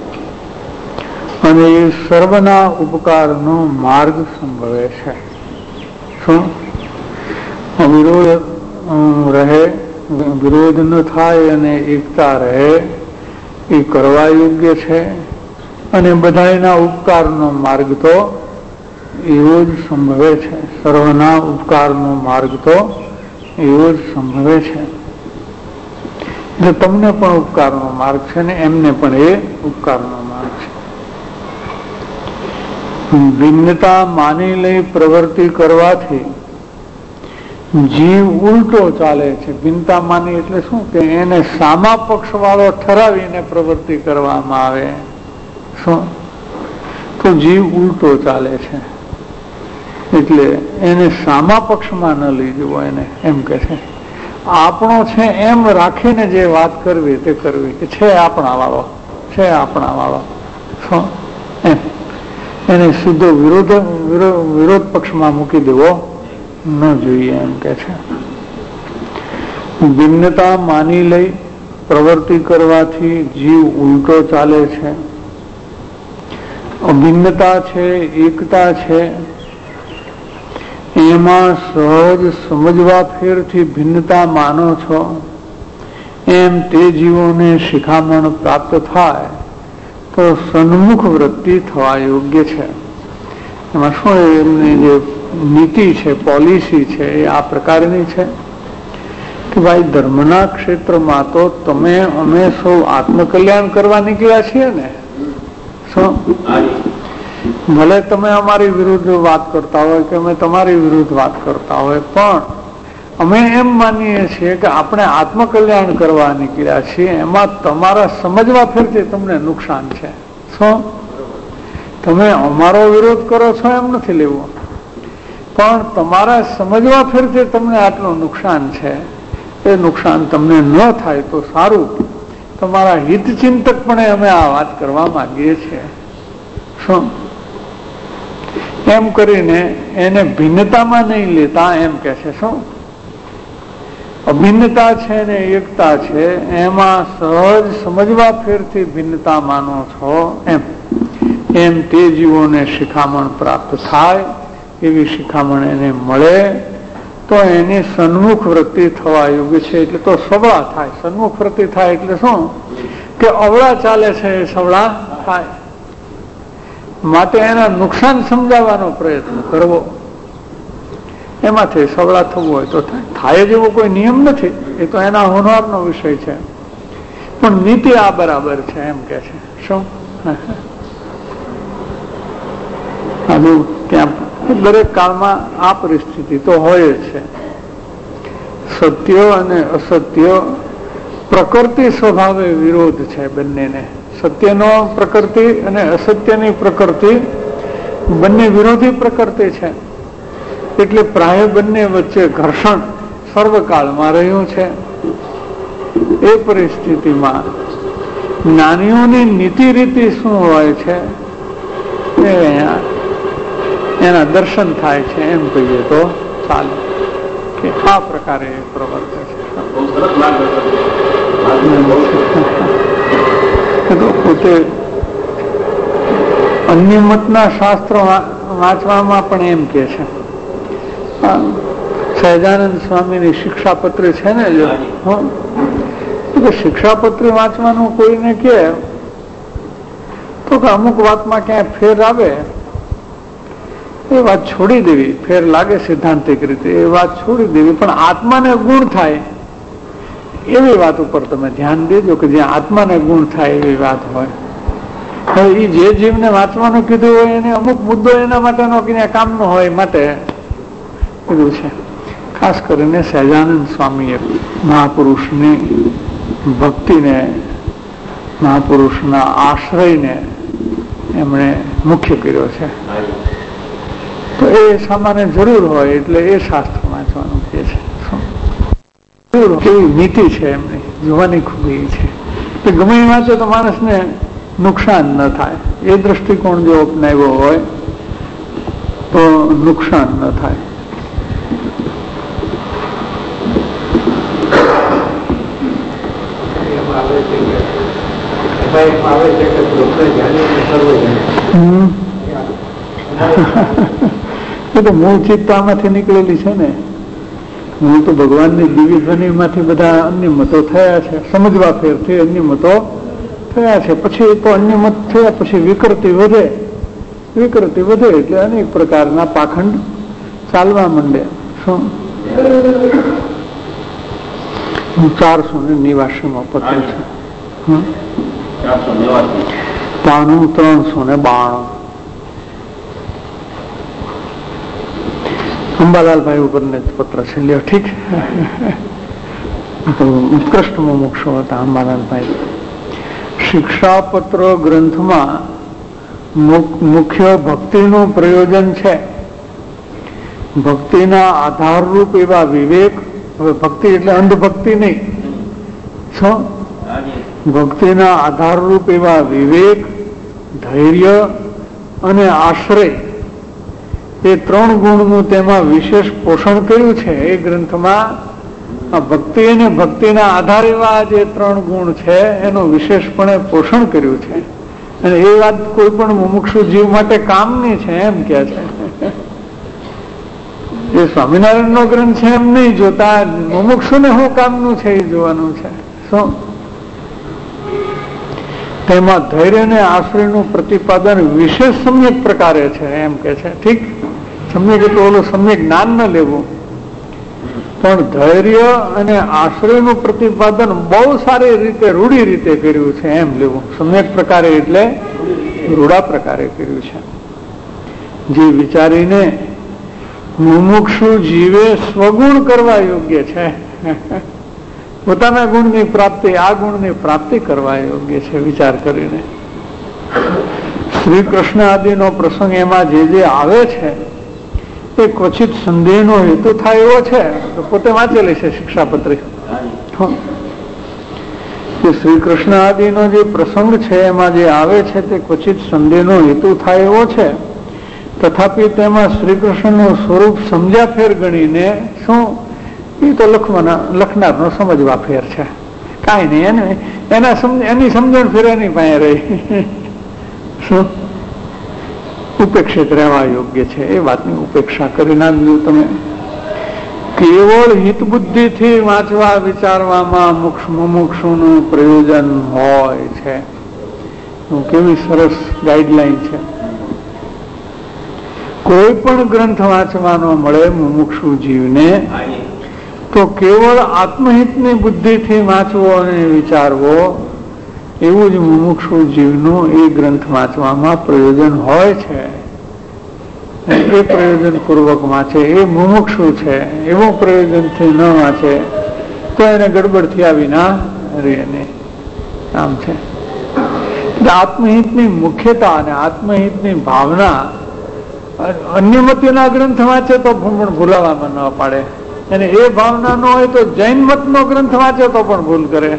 અને એ સર્વના ઉપકારનો માર્ગ સંભવે છે. શું વિરોધ રહે, વિરોધ ન થાય અને એકતા રહે એ કરવા યોગ્ય છે. અને બધાના ઉપકારનો માર્ગ તો એવો જ સંભવે છે. સર્વના ઉપકારનો માર્ગ તો એવો જ સંભવે છે. એટલે તમને પણ ઉપકારનો માર્ગ છે ને એમને પણ એ ઉપકારનો માર્ગ છે. ભિન્નતા માની લઈ પ્રવૃત્તિ કરવાથી જીવ ઉલટો ચાલે છે. ભિન્નતા માની એટલે શું કે એને સામા પક્ષ વાળો ઠરાવીને પ્રવૃત્તિ કરવામાં આવે શું તો જીવ ઉલટો ચાલે છે. એટલે એને સામા પક્ષમાં ન લઈ જવો, એને એમ કે છે આપણો છે એમ રાખીને જે વાત કરવી તે કરવી, કે છે આપણા વાળો છે આપણા વાળો શું એમ એને સીધો વિરોધ વિરોધ પક્ષમાં મૂકી દેવો ન જોઈએ એમ કે છે. ભિન્નતા માની લઈ પ્રવૃત્તિ કરવાથી જીવ ઉલટો ચાલે છે. અભિન્નતા છે, એકતા છે, એમાં સહજ સમજવા ફેરથી ભિન્નતા માનો છો એમ તે જીવોને શિખામણ પ્રાપ્ત થાય તો સન્મુખ વૃત્તિ થવા યોગ્ય છે. એમાં શું એમની જે નીતિ છે, પોલિસી છે એ આ પ્રકારની છે કે ભાઈ ધર્મના ક્ષેત્રમાં તો તમે અમે સૌ આત્મકલ્યાણ કરવા નીકળ્યા છીએ ને. શું ભલે તમે અમારી વિરુદ્ધ વાત કરતા હોય કે અમે તમારી વિરુદ્ધ વાત કરતા હોય, પણ અમે એમ માનીએ છીએ કે આપણે આત્મકલ્યાણ કરવા નીકળ્યા છીએ. એમાં તમારા સમજવા ફેરથી તમને નુકસાન છે. શું તમે અમારો વિરોધ કરો છો એમ નથી લેવું, પણ તમારા સમજવા ફેરથી તમને આટલું નુકસાન છે. એ નુકસાન તમને ન થાય તો સારું. તમારા હિતચિંતક પણ અમે આ વાત કરવા માંગીએ છીએ. શું એમ કરીને એને ભિન્નતામાં નહીં લેતા એમ કે છે. શું અભિન્નતા છે ને એકતા છે એમાં સહજ સમજવા ફેરથી ભિન્નતા માનો છો એમ એમ તે જીવોને શિખામણ પ્રાપ્ત થાય એવી શિખામણ એને મળે તો એની સન્મુખ વૃત્તિ થવા યોગ્ય છે. એટલે તો સવળા થાય. સન્મુખ વૃત્તિ થાય એટલે શું કે અવળા ચાલે છે એ સવળા થાય. માટે એના નુકસાન સમજાવવાનો પ્રયત્ન કરવો. એમાંથી સવળા થવું હોય તો થાય. થાય જેવો કોઈ નિયમ નથી, એ તો એના હોનરનો વિષય છે. પણ નીતિ આ બરાબર છે એમ કે છે. શું હજુ ત્યાં દરેક કાળમાં આ પરિસ્થિતિ તો હોય જ છે. સત્ય અને અસત્ય પ્રકૃતિ સ્વભાવે વિરોધ છે બંનેને. સત્યનો પ્રકૃતિ અને અસત્યની પ્રકૃતિ બંને વિરોધી પ્રકૃતિ છે. એટલે પ્રાય બંને વચ્ચે ઘર્ષણ સર્વકાળમાં રહ્યું છે. એ પરિસ્થિતિમાં જ્ઞાનીઓની નીતિ રીતિ શું હોય છે એ એના દર્શન થાય છે એમ કહીએ તો ચાલે કે આ પ્રકારે પ્રવર્તે છે. પોતે અન્ય મતના શાસ્ત્ર વાંચવામાં પણ એમ કે છે. સહજાનંદ સ્વામીની શિક્ષાપત્રી છે ને, જો શિક્ષાપત્રી વાંચવાનું કોઈને કે તો કે અમુક વાતમાં ક્યાંય ફેર આવે એ વાત છોડી દેવી. ફેર લાગે સિદ્ધાંતિક રીતે એ વાત છોડી દેવી, પણ આત્માને ગુણ થાય એવી વાત ઉપર તમે ધ્યાન દેજો કે જ્યાં આત્માને ગુણ થાય એવી વાત હોય. હવે એ જે જીવને વાંચવાનું કીધું હોય એને અમુક મુદ્દો એના માટેનો ક્યાં કામનો હોય માટે કીધું છે. ખાસ કરીને સહજાનંદ સ્વામીએ મહાપુરુષની ભક્તિને, મહાપુરુષના આશ્રયને એમણે મુખ્ય કર્યો છે. તો એ સામાન્ય જરૂર હોય એટલે એ શાસ્ત્ર વાંચવાનું કહે છે. કેવી નીતિ છે એમની, જોવાની ખૂબી છે. તો ગમે એ વાંચે તો માણસને નુકસાન ન થાય. એ દ્રષ્ટિકોણ જો અપનાવ્યો હોય તો નુકસાન ન થાય. એ તો મૂળ ચિત્તામાંથી નીકળેલી છે ને. મૂળ તો ભગવાનની દિવ્ય ધ્વનિ માંથી બધા અન્ય મતો થયા છે. સમજવા ફેરથી અન્ય મતો થયા છે. પછી તો અન્ય મત થયા પછી વિકૃતિ વધે, વિકૃતિ વધે એટલે અનેક પ્રકારના પાખંડ ચાલવા માંડે. શું ચારસો ને નિવાસીમાં પત્ર છે. પાનું ત્રણસો ને બાણું. અંબાલાલભાઈ ઉપરને પત્ર છે. લ્યો ઠીક. ઉત્કૃષ્ટ મુમુક્ષુ હતા અંબાલાલભાઈ. શિક્ષાપત્ર ગ્રંથમાં મુખ્ય ભક્તિનું પ્રયોજન છે. ભક્તિના આધારરૂપ એવા વિવેક. હવે ભક્તિ એટલે અંધભક્તિ નહીં. શું? ભક્તિના આધારરૂપ એવા વિવેક, ધૈર્ય અને આશ્રય એ ત્રણ ગુણનું તેમાં વિશેષ પોષણ કર્યું છે. એ ગ્રંથમાં ભક્તિ અને ભક્તિના આધાર એવા જે ત્રણ ગુણ છે એનું વિશેષપણે પોષણ કર્યું છે. અને એ વાત કોઈ પણ મુમુક્ષુ જીવ માટે કામની છે એમ કે છે. એ સ્વામિનારાયણ નો ગ્રંથ છે એમ નહીં જોતા, મુમુક્ષુને શું કામનું છે એ જોવાનું છે. શું? તેમાં ધૈર્ય અને આશ્રયનું પ્રતિપાદન વિશેષ સમ્યક પ્રકારે છે એમ કે છે. ઠીક, સમ્યક એટલે ઓલું સમ્યક જ્ઞાન ન લેવું, પણ ધૈર્ય અને આશ્રયનું પ્રતિપાદન બહુ સારી રીતે રૂઢી રીતે કર્યું છે એમ લેવું. સમ્યક પ્રકારે એટલે રૂઢા પ્રકારે કર્યું છે. જે વિચારીને મુમુક્ષુ જીવે સ્વગુણ કરવા યોગ્ય છે. પોતાના ગુણની પ્રાપ્તિ, આ ગુણની પ્રાપ્તિ કરવા યોગ્ય છે વિચાર કરીને. શ્રી કૃષ્ણ આદિનો પ્રસંગ એમાં જે જે આવે છે એ ક્વચિત સંદેહનો હેતુ થાય એવો છે. પોતે વાંચેલી છે શિક્ષાપત્રી. શ્રી કૃષ્ણ આદિનો જે પ્રસંગ છે એમાં જે આવે છે તે ક્વચિત સંદેહનો હેતુ થાય એવો છે. તથાપિ તેમાં શ્રી કૃષ્ણનું સ્વરૂપ સમજ્યા ફેર ગણીને શું એ તો લખવાના લખનારનો સમજવા ફેર છે. કાંઈ નહીં, એને એના એની સમજણ ફેર એની પાસે રહી. શું ઉપેક્ષિત રહેવા યોગ્ય છે એ વાતની ઉપેક્ષા કરી નાખજો તમે. કેવળ હિત બુદ્ધિથી વાંચવા વિચારવામાં મુમુક્ષુનું પ્રયોજન હોય છે. કેવી સરસ ગાઈડલાઈન છે. કોઈ પણ ગ્રંથ વાંચવાનો મળે મુમુક્ષુ જીવને તો કેવળ આત્મહિતની બુદ્ધિથી વાંચવો અને વિચારવો એવું જ મુમુક્ષુ જીવનું એ ગ્રંથ વાંચવામાં પ્રયોજન હોય છે. એ પ્રયોજન પૂર્વક વાંચે એ મુમુક્ષુ છે. એવું પ્રયોજનથી ન વાંચે તો એને ગડબડ થયા વિના રહે નહીં. આમ છે આત્મહિતની મુખ્યતા અને આત્મહિતની ભાવના. અન્યમતીના ગ્રંથ વાંચે તો પણ ભૂલાવામાં ન પાડે, અને એ ભાવના ન હોય તો જૈન મતનો ગ્રંથ વાંચે તો પણ ભૂલ કરે.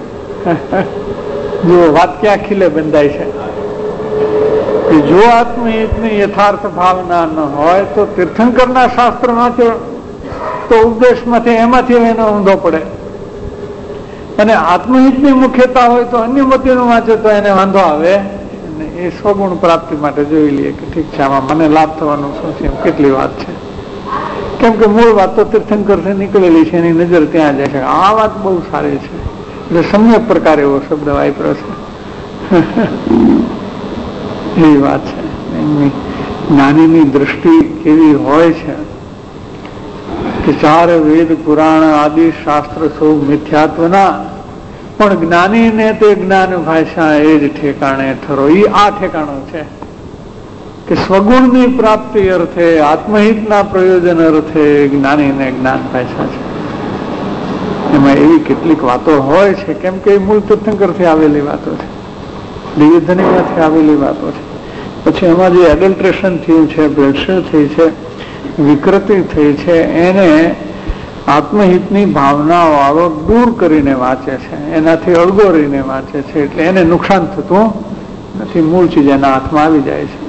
જો વાત ક્યાં ખીલે બંધાય છે કે જો આત્મહિતની યથાર્થ ભાવના ન હોય તો તીર્થંકરના શાસ્ત્ર વાંચે તો ઉપદેશમાંથી એમાંથી એને ઊંધો પડે, અને આત્મહિતની મુખ્યતા હોય તો અન્યમતીનું વાંચે તો એને વાંધો આવે. એ સ્વગુણ પ્રાપ્તિ માટે જોઈ લઈએ કે ઠીક છે આમાં મને લાભ થવાનું શું છે, કેટલી વાત છે. કેમ કે મૂળ વાત તો તીર્થંકરથી નીકળેલી છે, એની નજર ત્યાં જાય છે. આ વાત બહુ સારી છે એટલે સમ્યક પ્રકારે એવો શબ્દ વાપર્યો છે. એવી વાત છે. એમની જ્ઞાનીની દ્રષ્ટિ કેવી હોય છે કે ચાર વેદ પુરાણ આદિ શાસ્ત્ર સૌ મિથ્યાત્વના, પણ જ્ઞાનીને તે જ્ઞાન ભાષા એ જ ઠેકાણે ઠરો. એ આ ઠેકાણો છે કે સ્વગુણની પ્રાપ્તિ અર્થે આત્મહિતના પ્રયોજન અર્થે જ્ઞાનીને જ્ઞાન ભાષા છે. એમાં એવી કેટલીક વાતો હોય છે કેમ કે એ મૂળ તીર્થંકરથી આવેલી વાતો છે, દિવ્યધનીમાંથી આવેલી વાતો છે. પછી એમાં જે એડલ્ટ્રેશન થયું છે, ભેળસેળ થઈ છે, વિકૃતિ થઈ છે, એને આત્મહિતની ભાવના વાળો દૂર કરીને વાંચે છે, એનાથી અળગોરીને વાંચે છે, એટલે એને નુકસાન થતું નથી. મૂળ ચીજ એના હાથમાં આવી જાય છે.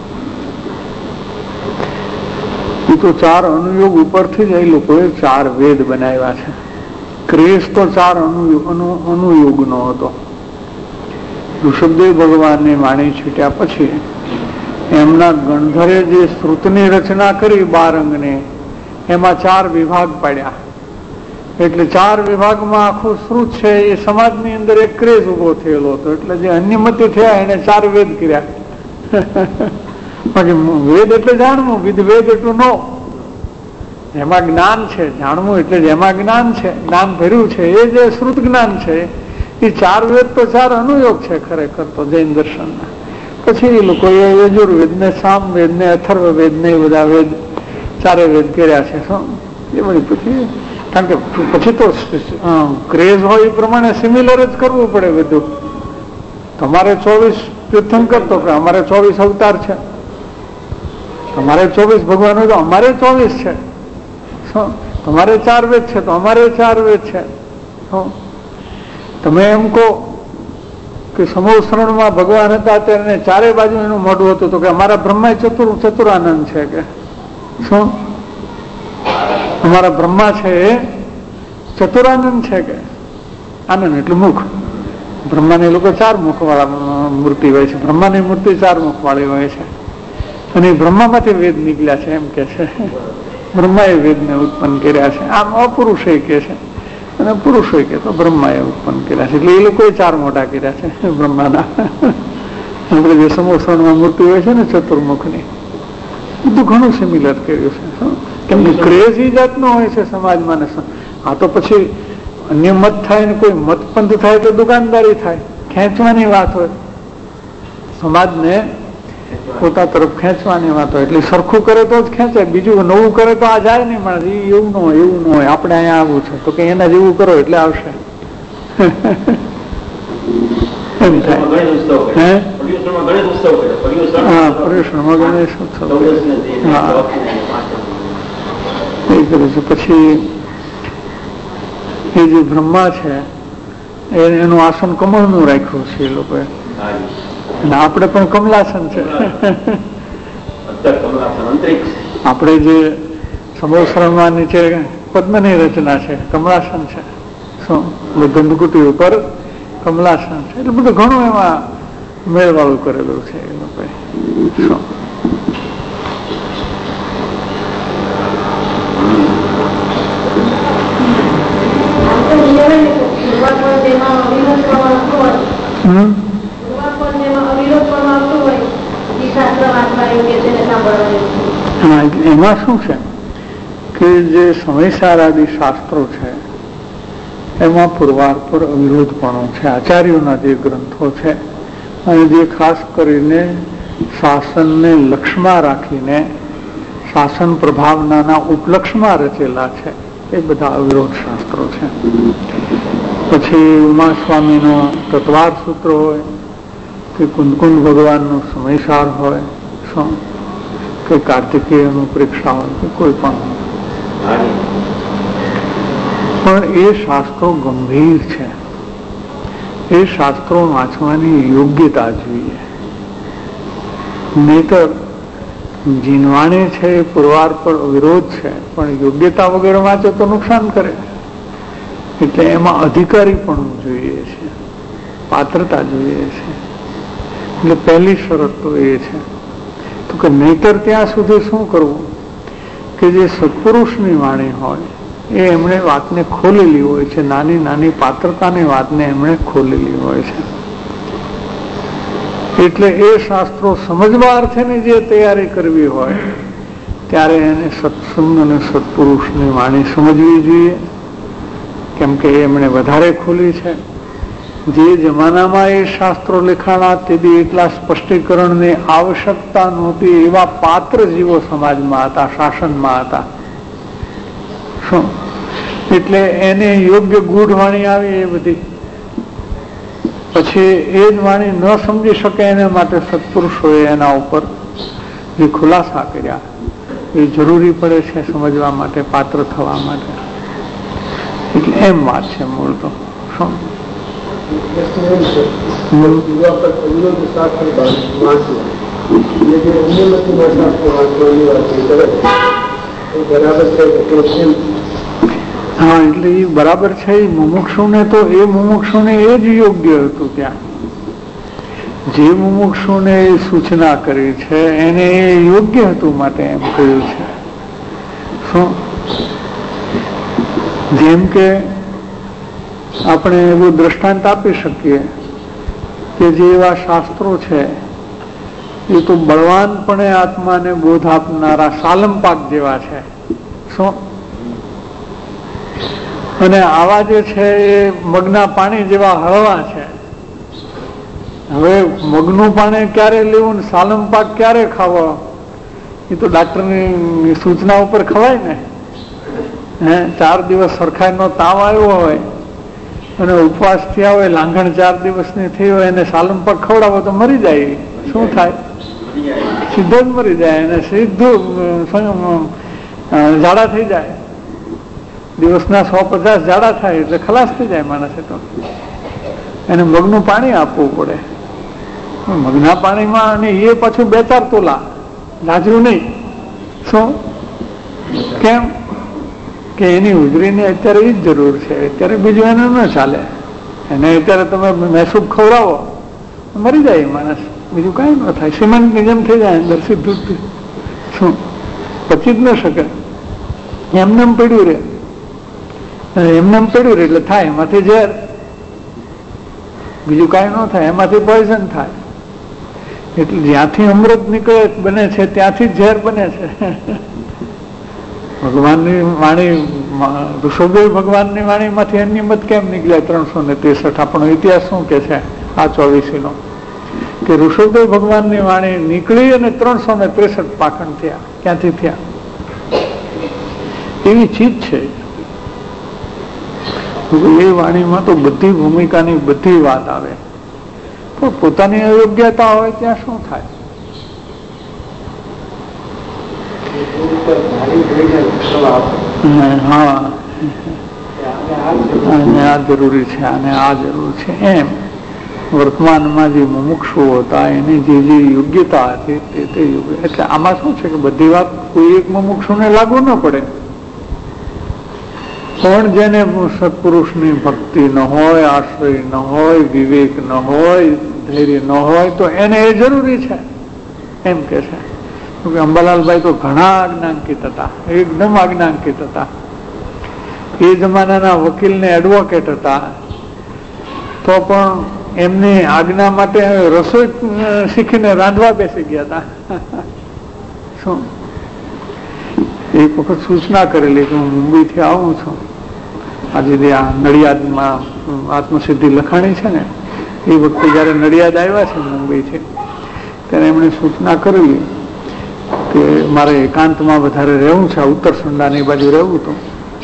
એ તો ચાર અનુયોગ ઉપરથી જ એ લોકોએ ચાર વેદ બનાવ્યા છે. ક્રેઝ તો ચાર અનુયોગનો હતો. ઋષભદેવ ભગવાનને વાણી છૂટ્યા પછી એમના ગણધરે જે શ્રુતની રચના કરી બાર અંગની, એમાં ચાર વિભાગ પાડ્યા. એટલે ચાર વિભાગમાં આખું શ્રુત છે એ સમાજની અંદર એક ક્રેઝ ઉભો થયેલો હતો. એટલે જે અન્યમતી થયા એને ચાર વેદ કર્યા. વેદ એટલે જાણવું, વિધ વેદ એટલું નો. એમાં જ્ઞાન છે, જાણવું એટલે જેમાં જ્ઞાન છે, જ્ઞાન ભર્યું છે, એ જે શ્રુત જ્ઞાન છે એ ચાર વેદ તો ચાર અનુયોગ છે ખરેખર તો જૈન દર્શનના. પછી એ લોકોએ યજુર્વેદ ને સામવેદ ને અથર્વવેદ ને એ બધા વેદ ચારે વેદ કર્યા છે. એ બધી પછી કારણ કે પછી તો ક્રેઝ હોય એ પ્રમાણે સિમિલર જ કરવું પડે બધું. તમારે ચોવીસ તીર્થંકર તો અમારે ચોવીસ અવતાર છે, તમારે ચોવીસ ભગવાન હોય તો અમારે ચોવીસ છે, તમારે ચાર વેદ છે તો અમારે ચાર વેદ છે. તમે એમ કહો કે સમોસરણમાં ભગવાન હતા ત્યારે ચારે બાજુ એનું મોઢું હતું તો કે અમારા બ્રહ્મા ચતુર ચતુરાનંદ છે કે શું? અમારા બ્રહ્મા છે એ ચતુરાનંદ છે કે આનંદ એટલે મુખ. બ્રહ્માને લોકો ચાર મુખ વાળા મૂર્તિ હોય છે, બ્રહ્માની મૂર્તિ ચાર મુખ વાળી હોય છે, અને બ્રહ્મામાંથી વેદ નીકળ્યા છે એમ કે છે. બ્રહ્માએ વેદને ઉત્પન્ન કર્યા છે, આમ અપુરુષે કે છે, અને પુરુષો કે તો બ્રહ્માએ ઉત્પન્ન કર્યા છે. એટલે એ લોકોએ ચાર મોટા કર્યા છે બ્રહ્માના. આપણે જે સમોસણમાં મૂર્તિ હોય છે ને ચતુર્મુખની, બધું ઘણું સિમિલર કર્યું છે. કેમ કે ક્રેઝ ઈ જાતનો હોય છે સમાજમાં. ને આ તો પછી અન્ય મત થાય ને કોઈ મતપંથ થાય તો દુકાનદારી થાય, ખેંચવાની વાત હોય, સમાજને પોતા તરફ ખેંચવાની વાત હોય. એટલે સરખું કરે તો જ ખેંચે, બીજું નવું કરે તો આ જાય નહીં. માણસ એવું ન હોય, એવું ન હોય, આપણે અહીંયા આવવું છે તો કે એના જેવું કરો એટલે આવશે. એમ થાય. હા, પર્યુષણમાં ગણેશ ઉત્સવ હા એ કરે છે. પછી એ જે બ્રહ્મા છે એનું આસન કમળનું રાખ્યું છે એ લોકોએ, અને આપણે પણ કમલાસન છે. આપણે જે સમોસરણમાં નીચે પદ્મની રચના છે, કમલાસન છે. શું ગંધકુટી ઉપર કમલાસન છે. એટલે બધું ઘણું એમાં મેળવાળું કરેલું છે એ લોકોએ. શું હમ એમાં શું છે કે જે સમયસાર આદિ શાસ્ત્રો છે એમાં પુરવાર પર અવિરોધપણું છે. આચાર્યોના જે ગ્રંથો છે અને જે ખાસ કરીને શાસનને લક્ષ્યમાં રાખીને શાસન પ્રભાવનાના ઉપલક્ષમાં રચેલા છે એ બધા અવિરોધ શાસ્ત્રો છે. પછી ઉમા સ્વામીનો તત્વાર સૂત્ર હોય કે કુંદકુંદ ભગવાનનો સમયસાર હોય શું કે કાર્તિકેયનું પરીક્ષા હોય કે કોઈ પણ, પણ એ શાસ્ત્રો ગંભીર છે. એ શાસ્ત્રો વાંચવાની યોગ્યતા જોઈએ. નહીતર જીનવાણી છે એ પુરવાર પર વિરોધ છે પણ યોગ્યતા વગર વાંચો તો નુકસાન કરે. એટલે એમાં અધિકારી પણ જોઈએ છે, પાત્રતા જોઈએ છે. એટલે પહેલી શરત તો એ છે. તો કે નહીતર ત્યાં સુધી શું કરવું કે જે સત્પુરુષની વાણી હોય એ એમણે વાતને ખોલેલી હોય છે, નાની નાની પાત્રતાની વાતને એમણે ખોલેલી હોય છે. એટલે એ શાસ્ત્રો સમજવા અર્થેની જે તૈયારી કરવી હોય ત્યારે એને સત્સંગ અને સત્પુરુષની વાણી સમજવી જોઈએ, કેમ કે એમણે વધારે ખોલી છે. જે જમાનામાં એ શાસ્ત્રો લખાણા તેથી એટલા સ્પષ્ટીકરણની આવશ્યકતા નહોતી એવા પાત્ર જીવો સમાજમાં હતા, શાસનમાં હતા. શું એટલે એને યોગ્ય ગૂઢ વાણી આવી એ બધી, પછી એ જ વાણી ન સમજી શકે એના માટે સત્પુરુષોએ એના ઉપર જે ખુલાસા કર્યા એ જરૂરી પડે છે સમજવા માટે, પાત્ર થવા માટે. એટલે એમ વાત છે મૂળ તો. શું હા એટલે એ બરાબર છે. મુમુક્ષુને તો એ મુમુક્ષુને એ જ યોગ્ય હતું. ત્યાં જે મુમુક્ષુને એ સૂચના કરી છે એને એ યોગ્ય હતું માટે એમ કહ્યું છે. શું જેમ કે આપણે એવું દ્રષ્ટાંત આપી શકીએ કે જે એવા શાસ્ત્રો છે એ તો બળવાનપણે આત્માને બોધ આપનારા સાલમપાક જેવા છે. શું અને આવા જે છે એ મગના પાણી જેવા હળવા છે. હવે મગનું પાણી ક્યારે લેવું ને સાલમ પાક ક્યારે ખાવો એ તો ડાક્ટરની સૂચના ઉપર ખવાય ને. હે ચાર દિવસ સરખાઈનો તાવ આવ્યો હોય અને ઉપવાસ થયા હોય, લાંઘણ ચાર દિવસની થઈ હોય અને સાલમ પાક ખવડાવો તો મરી જાય. શું થાય? સીધો જ મરી જાય અને સીધું ઝાડા થઈ જાય. દિવસના સો પચાસ ઝાડા થાય એટલે ખલાસ થઈ જાય માણસે. તો એને મગનું પાણી આપવું પડે. મગના પાણીમાં અને એ પાછું બે ચાર તોલા, લાજરું નહીં. શું કેમ કે એની ઉજરીને અત્યારે એ જ જરૂર છે. અત્યારે બીજું એને ન ચાલે. એને અત્યારે તમે મહેસૂબ ખવડાવો મરી જાય માણસ, બીજું કઈ ન થાય. સિમેન્ટની જેમ થઈ જાય અંદર સીધું. શું પચી જ ન શકે, એમને એમ પડ્યું રે. એમને એમ પડ્યું રે એટલે થાય એમાંથી ઝેર, બીજું કઈ ન થાય. એમાંથી પોઈઝન થાય. એટલે જ્યાંથી અમૃત નીકળે બને છે ત્યાંથી ઝેર બને છે. ભગવાનની વાણી, ઋષભદેવ ભગવાનની વાણીમાંથી એની મત કેમ નીકળ્યા ત્રણસો ને ત્રેસઠ? આપણો ઇતિહાસ શું કે છે આ ચોવીસી નો કે ઋષભદેવ ભગવાનની વાણી નીકળી અને ત્રણસો ને ત્રેસઠ પાખંડ થયા. ક્યાંથી થયા? એવી ચીજ છે એ વાણીમાં. તો બધી ભૂમિકાની બધી વાત આવે, પણ પોતાની અયોગ્યતા હોય ત્યાં શું થાય? હા અને આ જરૂરી છે અને આ જરૂર છે. એમ વર્તમાનમાં જે મુમુક્ષુઓ હતા એની જે જે યોગ્યતા હતી તે તે યોગ્ય. એટલે આમાં શું છે કે બધી વાત કોઈ એક મુમુક્ષુને લાગુ ન પડે, પણ જેને સત્પુરુષની ભક્તિ ન હોય, આશ્રય ન હોય, વિવેક ન હોય, ધૈર્ય ન હોય તો એને એ જરૂરી છે એમ કે છે. અંબાલાલભાઈ તો ઘણા આજ્ઞાંકિત હતા, એકદમ આજ્ઞાંકિત હતા. એ જમાનાના વકીલ ને એડવોકેટ હતા, તો પણ એમની આજ્ઞા માટે રસોઈ શીખીને રાંધવા બેસી ગયા હતા. શું એક વખત સૂચના કરેલી કે હું મુંબઈથી આવું છું, આજે આ નડિયાદમાં આત્મસિદ્ધિ લખાણી છે ને, એ વખતે જયારે નડિયાદ આવ્યા છે મુંબઈથી, ત્યારે એમણે સૂચના કરેલી કે મારે એકાંતમાં વધારે રહેવું છે, ઉત્તર સંડાની બાજુ રહેવું, તો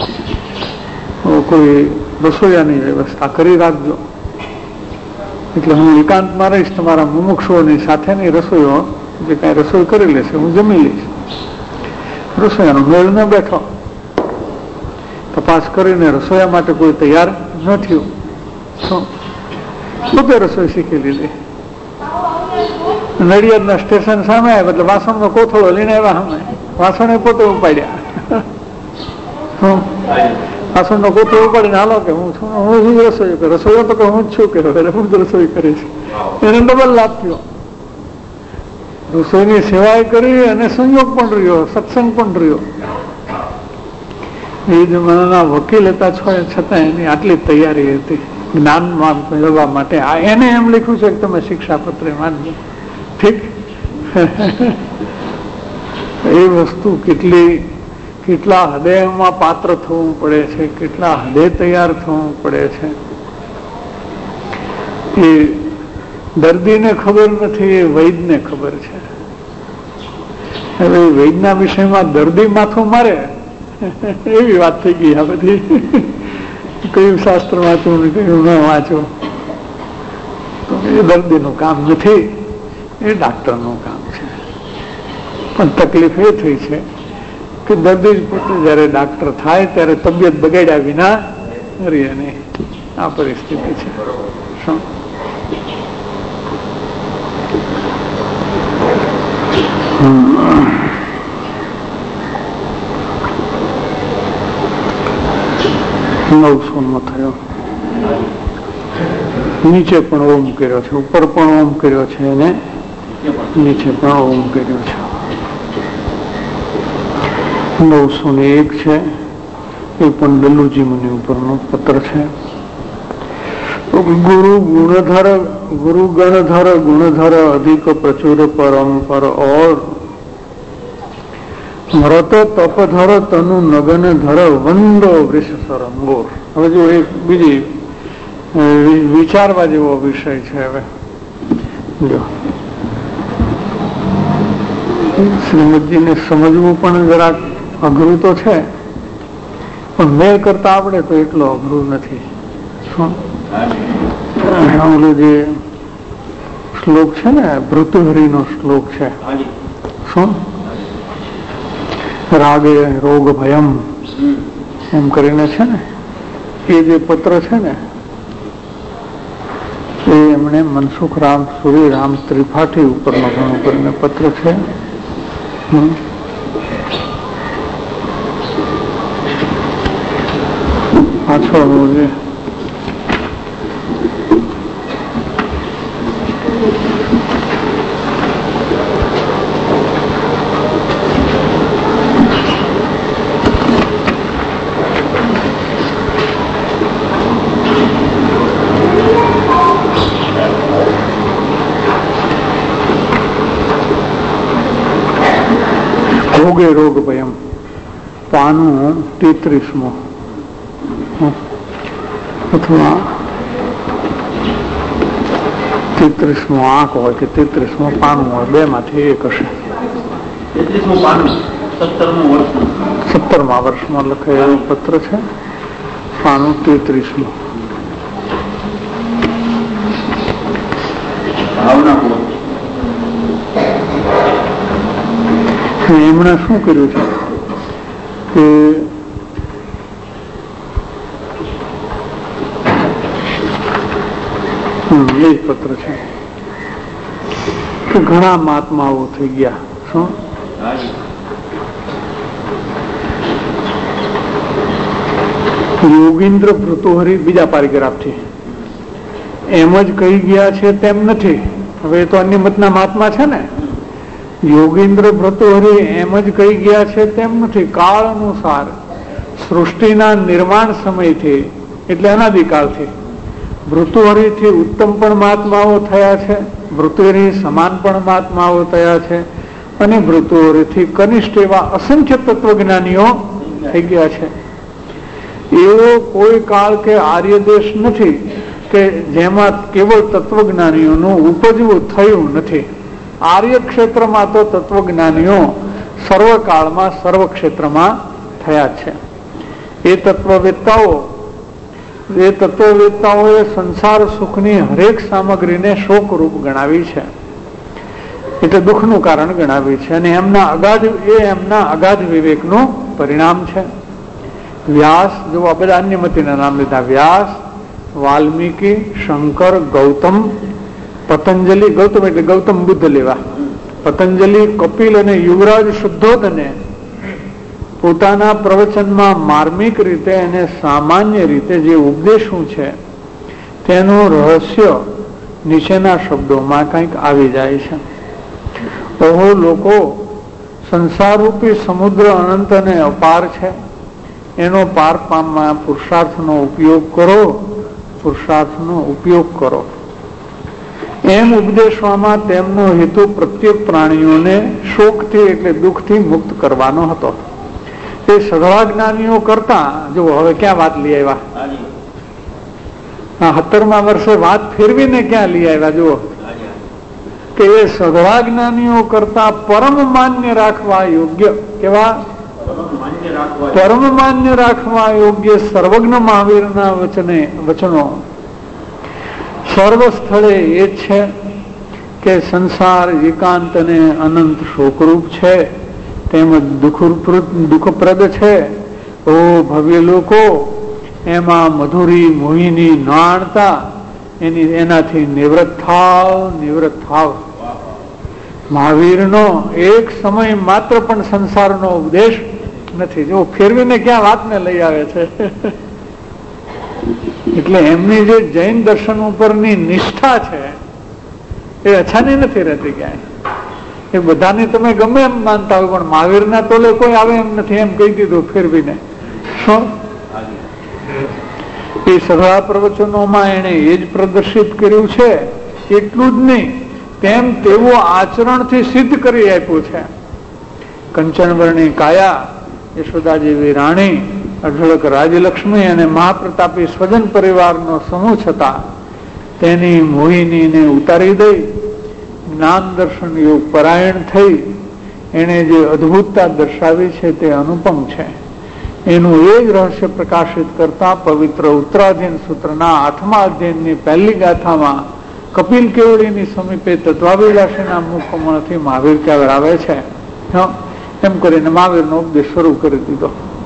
કોઈ રસોઈયાની વ્યવસ્થા કરી રાખજો, એટલે હું એકાંતમાં રહીશ, તમારા મુમુક્ષુઓની સાથેની રસોઈઓ જે કઈ રસોઈ કરી લેશે હું જમી લઈશ. રસોઈયાનો મેળ ન બેઠો, તપાસ કરીને રસોઈયા માટે કોઈ તૈયાર ન થયું, પોતે રસોઈ શીખી લીધી. નડિયાદના સ્ટેશન સામે આવ્યા એટલે વાસણનો કોથળો લઈને આવ્યા, સામે વાસણે પોતે ઉપાડ્યા. વાસણનો કોથળો ઉપાડીને હાલો કે હું છું, હું જ રસોઈ કરું, રસોઈયો તો કે હું જ છું કે હું જ રસોઈ કરીશ. એને ડબલ લાભ થયો, રસોઈની સેવાય કરી અને સંયોગ પણ રહ્યો, સત્સંગ પણ રહ્યો. એ જમાનાના વકીલ હતા છતાં એની આટલી તૈયારી હતી જ્ઞાન મેળવવા માટે. આ એને એમ લખ્યું છે કે તમે શિક્ષાપત્ર માનજો, ઠીક. એ વસ્તુ કેટલી કેટલા હૃદયમાં પાત્ર થવું પડે છે, કેટલા હૃદય તૈયાર થવું પડે છે, એ દર્દીને ખબર નથી, એ વૈદને ખબર છે. હવે વૈદના વિષયમાં દર્દી માથું મારે એવી વાત થઈ ગઈ આ બધી. કયું શાસ્ત્ર વાંચવું ને કયું ન વાંચવું, તો એ દર્દીનું કામ નથી, એ ડાક્ટરનું કામ છે. પણ તકલીફ એ થઈ છે કે દર્દી જ પોતે જયારે ડાક્ટર થાય ત્યારે તબિયત બગાડ્યા વિના રહે નહીં. આ પરિસ્થિતિ છે. શું નવસો નો થયો. નીચે પણ ઓમ કર્યો છે, ઉપર પણ ઓમ કર્યો છે અને નીચે પણ ઓમ કર્યો છે. નવસો ને એક છે, એ પણ ડલ્લુજી મુનિ ઉપરનો પત્ર છે. ગુરુ ગુણધર ગુરુ ગણધર ગુણધર અધિક પ્રચુર પરંપર ઓર મરત તપધર તનુ નગન ધર વંદો વૃષ સરંગોર. હવે જો એક બીજી વિચારવા જેવો વિષય છે. હવે જો શ્રીમદજીને સમજવું પણ જરાક અઘરું તો છે, પણ મેળ કરતા આવડે તો એટલો અઘરું નથી. શું ઓલું જે શ્લોક છે ને, ભૃતુહરિનો શ્લોક છે, શું રાગે રોગ ભયમ એમ કરીને છે ને, એ જે પત્ર છે ને, એ એમણે મનસુખ રામ સુરી રામ ત્રિપાઠી ઉપરનો ઘણો કરીને પત્ર છે. પાછળ જે રોગે રોગ ભયમ, પાનું તેત્રીસમો અથવા તેત્રીસમો આંક હોય કે તેત્રીસમો પાનું હોય, બે માંથી એક હશે. સત્તરમા વર્ષમાં લખાયેલું પત્ર છે, પાનું તેત્રીસમો. એમણે શું કર્યું છે કે એ પત્ર છે કે ઘણા મહાત્માઓ થઈ ગયા. શું યોગીન્દ્ર ભૃતુહરિ બીજા પારિગ્રાફથી એમ જ કહી ગયા છે તેમ નથી. હવે એ તો અન્ય મતના મહાત્મા છે ને. યોગીન્દ્ર ભૃતુહરિ એમ જ કહી ગયા છે તેમ નથી. કાળ અનુસાર સૃષ્ટિના નિર્માણ સમયથી એટલે અનાદિકાળથી ભૃતુહરિથી ઉત્તમ પણ મહાત્માઓ થયા છે, ભૃતુહરિ સમાન પણ મહાત્માઓ થયા છે, અને ભૃતુઓથી કનિષ્ઠ એવા અસંખ્ય તત્વજ્ઞાનીઓ થઈ ગયા છે. એવો કોઈ કાળ કે આર્ય દેશ નથી કે જેમાં કેવળ તત્વજ્ઞાનીઓનું ઉપજવું થયું નથી. આર્ય ક્ષેત્રમાં તો તત્વજ્ઞાનીઓ સર્વકાળમાં સર્વ ક્ષેત્રમાં થયા છે. એ તત્વવેત્તાઓ એ તત્વવેત્તાઓએ સંસાર સુખની હરેક સામગ્રીને શોકરૂપ ગણાવી છે, એટલે દુઃખનું કારણ ગણાવી છે, અને એમના અગાધ એ એમના અગાધ વિવેકનું પરિણામ છે. વ્યાસ, જો આ બધા અન્યમતીના નામ લીધા, વ્યાસ, વાલ્મીકી, શંકર, ગૌતમ, પતંજલિ, ગૌતમ એટલે ગૌતમ બુદ્ધ લેવા, પતંજલિ, કપિલ અને યુવરાજ શુદ્ધોદને પોતાના પ્રવચનમાં માર્મિક રીતે અને સામાન્ય રીતે જે ઉપદેશું છે તેનું રહસ્ય નીચેના શબ્દોમાં કંઈક આવી જાય છે. બહુ લોકો સંસારરૂપી સમુદ્ર અનંત અને અપાર છે, એનો પાર પામવા પુરુષાર્થનો ઉપયોગ કરો, પુરુષાર્થનો ઉપયોગ કરો એમ ઉપદેશવામાં તેમનો હેતુ પ્રત્યેક પ્રાણીઓને શોકથી એટલે દુઃખથી મુક્ત કરવાનો હતો. એ સઘળા જ્ઞાનીઓ કરતા, જો હવે ક્યાં વાત લઈ આવ્યા, સત્તરમા વર્ષે વાત ફેરવીને ક્યાં લઈ આવ્યા, જુઓ કે એ સઘળા જ્ઞાનીઓ કરતા પરમ માન્ય રાખવા યોગ્ય, કેવા પરમ માન્ય રાખવા યોગ્ય સર્વજ્ઞ મહાવીરના વચને વચનો સર્વ સ્થળે એ છે કે સંસાર એકાંત અને અનંત શોકરૂપ છે, તેમજ દુઃખપ્રદ છે. ઓ ભવ્ય લોકો, એમાં મધુરી મોહિની ન આણતા એની એનાથી નિવૃત્ત થાવ, નિવૃત્ત થાવ. મહાવીરનો એક સમય માત્ર પણ સંસારનો ઉપદેશ નથી. જો ફેરવીને ક્યાં વાતને લઈ આવે છે. એટલે એમની જે જૈન દર્શન ઉપરની નિષ્ઠા છે એ અછાની નથી રહેતી ક્યાંય. એ બધાને તમે ગમે એમ માનતા હોય, પણ મહાવીરના તોલે કોઈ આવે એમ નથી, એમ કહી દીધું ફેરવીને. શું એ સઘળા પ્રવચનોમાં એને એ જ પ્રદર્શિત કર્યું છે. એટલું જ નહીં, તેમ તેવું આચરણથી સિદ્ધ કરી આપ્યું છે. કંચનવર્ણી કાયા, યશોદા જેવી રાણી, અઢળક રાજલક્ષ્મી અને મહાપ્રતાપી સ્વજન પરિવારનો સમૂહ છતાં તેની મોહિનીને ઉતારી દઈ જ્ઞાન દર્શન યોગ પરાયણ થઈ એને જે અદભુતતા દર્શાવી છે તે અનુપમ છે. એનું એ જ રહસ્ય પ્રકાશિત કરતા પવિત્ર ઉત્તરાધીન સૂત્રના આઠમા અધ્યયનની પહેલી ગાથામાં કપિલ કેવડીની સમીપે તત્વાભિલાષીના મુખમાંથી મહાવીર કહેવાય આવે છે. એમ કરીને મહાવીરનો ઉપદેશ શરૂ કરી દીધો.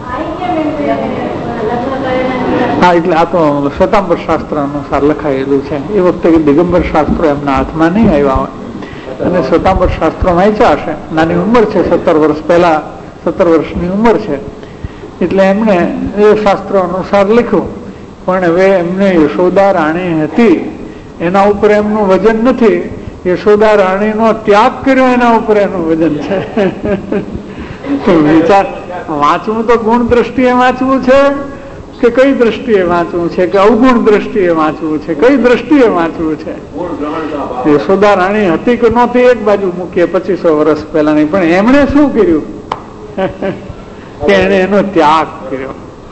હા, એટલે આ તો શ્વેતાંબર શાસ્ત્ર અનુસાર લખાયેલું છે. એ વખતે દિગંબર શાસ્ત્રો એમના હાથમાં નહીં આવ્યા હોય, અને શ્વેતાંબર શાસ્ત્રો વાંચ્યા હશે. નાની ઉંમર છે, સત્તર વર્ષ પહેલા સત્તર વર્ષની ઉંમર છે, એટલે એમણે એ શાસ્ત્રો અનુસાર લખ્યું. પણ હવે એમને યશોદા રાણી હતી એના ઉપર એમનું વજન નથી, યશોદા રાણીનો ત્યાગ કર્યો એના ઉપર એનું વજન છે. વિચાર, વાંચવું તો ગુણ દ્રષ્ટિએ વાંચવું છે કે કઈ દ્રષ્ટિએ વાંચવું છે, કે અવગુણ દ્રષ્ટિએ વાંચવું છે, કઈ દ્રષ્ટિએ વાંચવું છે. યશોદા રાણી હતી કે નહોતી એક બાજુ મૂકીએ પચીસો વર્ષ પહેલાની, પણ એમણે શું કર્યું કે એને એનો ત્યાગ કર્યો.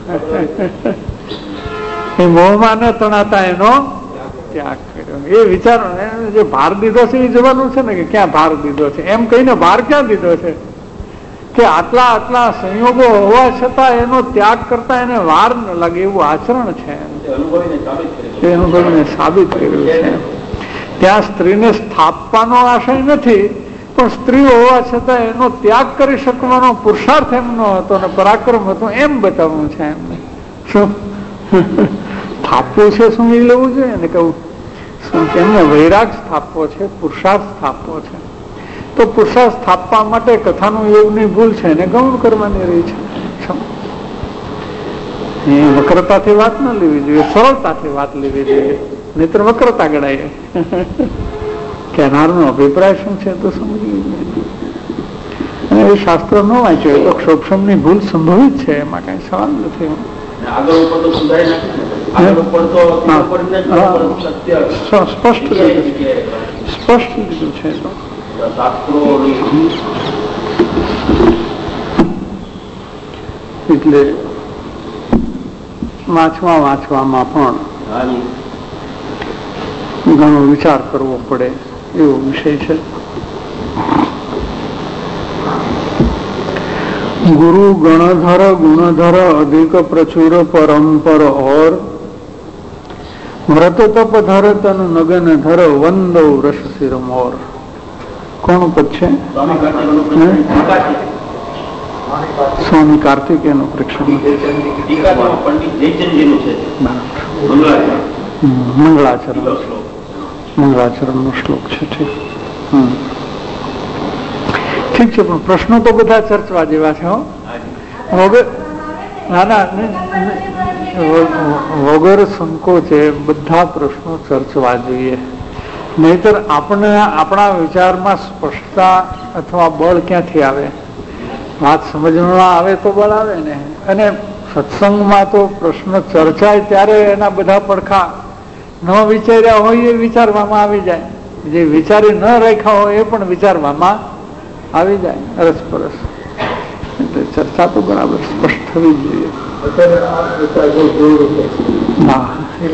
એ મોહમાં ન તણાતા એનો ત્યાગ કર્યો. એ વિચારો જે ભાર દીધો છે એ જવાનું છે ને, કે ક્યાં ભાર દીધો છે એમ કહીને ભાર ક્યાં દીધો છે, કે આટલા આટલા સંયોગો હોવા છતાં એનો ત્યાગ કરતા એને વાર ન લાગે એવું આચરણ છે. એ અનુભવીને સાબિત કર્યું છે. ત્યાં સ્ત્રીને સ્થાપવાનો આશય નથી, પણ સ્ત્રી હોવા છતાં એનો ત્યાગ કરી શકવાનો પુરુષાર્થ એમનો હતો અને પરાક્રમ હતો એમ બતાવવું છે એમને. શું સ્થાપવું છે, શું એ લેવું જોઈએ ને કહું, એમને વૈરાગ સ્થાપવો છે, પુરુષાર્થ સ્થાપવો છે. તો પુરુષાર્થ સ્થાપવા માટે કથાનું યોગની ભૂલ છે એને ગૌણ કરવાની રહી છે. વક્રતાથી વાત ન લેવી જોઈએ, સરળતાથી વાત લેવી જોઈએ, નહીતર વક્રતા ગણાય. કેનારનો અભિપ્રાય શું છે તો સમજવું જોઈએ. અને એ શાસ્ત્ર ન વાંચ્યો તો ક્ષોભની ભૂલ સંભવિત છે, એમાં કઈ સવાલ નથી. સ્પષ્ટ સ્પષ્ટ લીધું છે. એટલે વાંચવા વાંચવામાં પણ ઘણો વિચાર કરવો પડે એવો વિષય છે. गुरु गणधर गुणधर अधिक प्रचुर परंपर और व्रत तप धर तन नगन धर वंदो रस सिर मोर. કોણ પદ છે? સ્વામી કાર્તિકેય નું પરીક્ષણ મંગળાચરણ મંગળાચરણ નો શ્લોક છે. ઠીક ઠીક છે, પણ પ્રશ્નો તો બધા ચર્ચવા જેવા છે. હો વગર ના ના વગર સંકોચે બધા પ્રશ્નો ચર્ચવા જોઈએ, નહીતર આપણે આપણા વિચારમાં સ્પષ્ટતા અથવા બળ ક્યાંથી આવે? વાત સમજવામાં આવે તો બળ આવે ને. અને સત્સંગમાં તો પ્રશ્ન ચર્ચાય ત્યારે એના બધા પડખા ન વિચાર્યા હોય એ વિચારવામાં આવી જાય, જે વિચારી ન રાખ્યા હોય એ પણ વિચારવામાં આવી જાય અરસપરસ. એટલે ચર્ચા તો બરાબર સ્પષ્ટ થવી જોઈએ. હા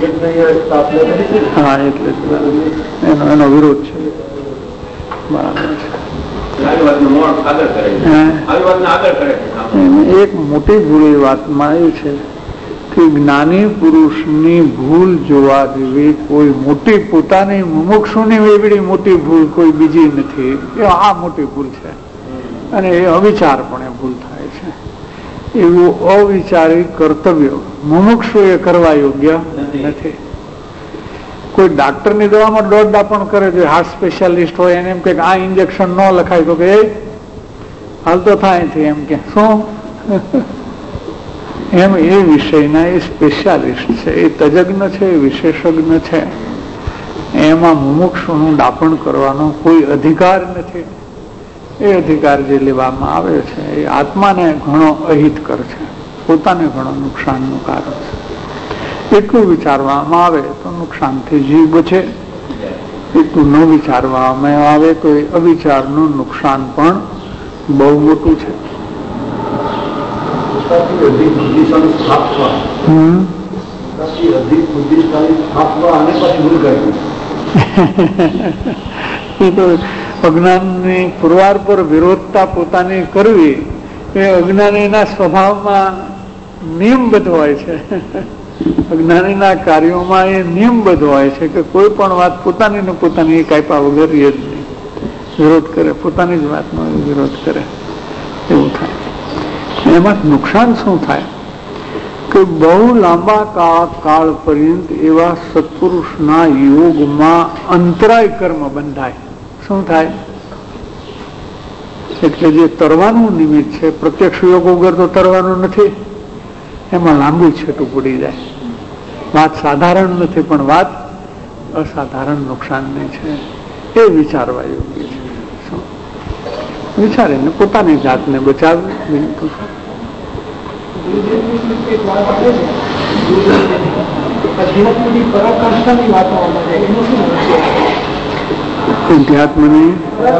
હા એટલે એનો એનો વિરોધ છે. બરાબર છે. એક મોટી ભૂલ એ વાતમાં એ છે કે જ્ઞાની પુરુષની ભૂલ જોવા જેવી કોઈ મોટી પોતાની મુમુક્ષુની એવડી મોટી ભૂલ કોઈ બીજી નથી. એ આ મોટી ભૂલ છે અને એ અવિચારપણે ભૂલ થાય છે. એવું અવિચારી કર્તવ્ય મુમુક્ષુએ કરવા યોગ્ય નથી. કોઈ ડાક્ટરની દવામાં દોડદાપણ કરે છે, હાર્ટ સ્પેશિયાલિસ્ટ હોય એને એમ કે આ ઇન્જેક્શન ન લખાય તો કે એ હાલ તો થાય છે એમ કે શું એમ એ વિષયના એ સ્પેશિયાલિસ્ટ છે, એ તજજ્ઞ છે, એ વિશેષજ્ઞ છે. એમાં મુમુક્ષુનું દાપણ કરવાનો કોઈ અધિકાર નથી. એ અધિકાર જે લેવામાં આવે છે એ આત્માને ઘણો અહિતકર છે, પોતાને ઘણો નુકસાનનું કારણ છે. એટલું વિચારવામાં આવે તો નુકસાનથી જીવ બચે, એટલું ન વિચારવામાં આવે તો એ અવિચારનું નુકસાન પણ બહુ મોટું છે. એ તો અજ્ઞાનની પુરવાર પર વિરોધતા પોતાની કરવી એ અજ્ઞાનીના સ્વભાવમાં નિયમબદ્ધ હોય છે. અજ્ઞાનીના કાર્યોમાં એ નિયમબદ્ધ હોય છે કે કોઈ પણ વાત પોતાની ને પોતાની કાપ્યા વગર એ જ નહીં, વિરોધ કરે, પોતાની જ વાતનો વિરોધ કરે, એવું થાય. એમાં નુકસાન શું થાય કે બહુ લાંબા કાળ કાળ પર્યંત એવા સત્પુરુષના યોગમાં અંતરાય કર્મ બંધાય. શું થાય? એટલે જે તરવાનું નિમિત્ત છે, પ્રત્યક્ષ યોગ વગર તો તરવાનું નથી, એમાં લાંબુ છેટું પડી જાય. વાત સાધારણ નથી પણ વાત અસાધારણ નુકસાનની છે. એ વિચારવા યોગ્ય છે. વિચારીને પોતાની જાતને બચાવવી. અધ્યાત્મની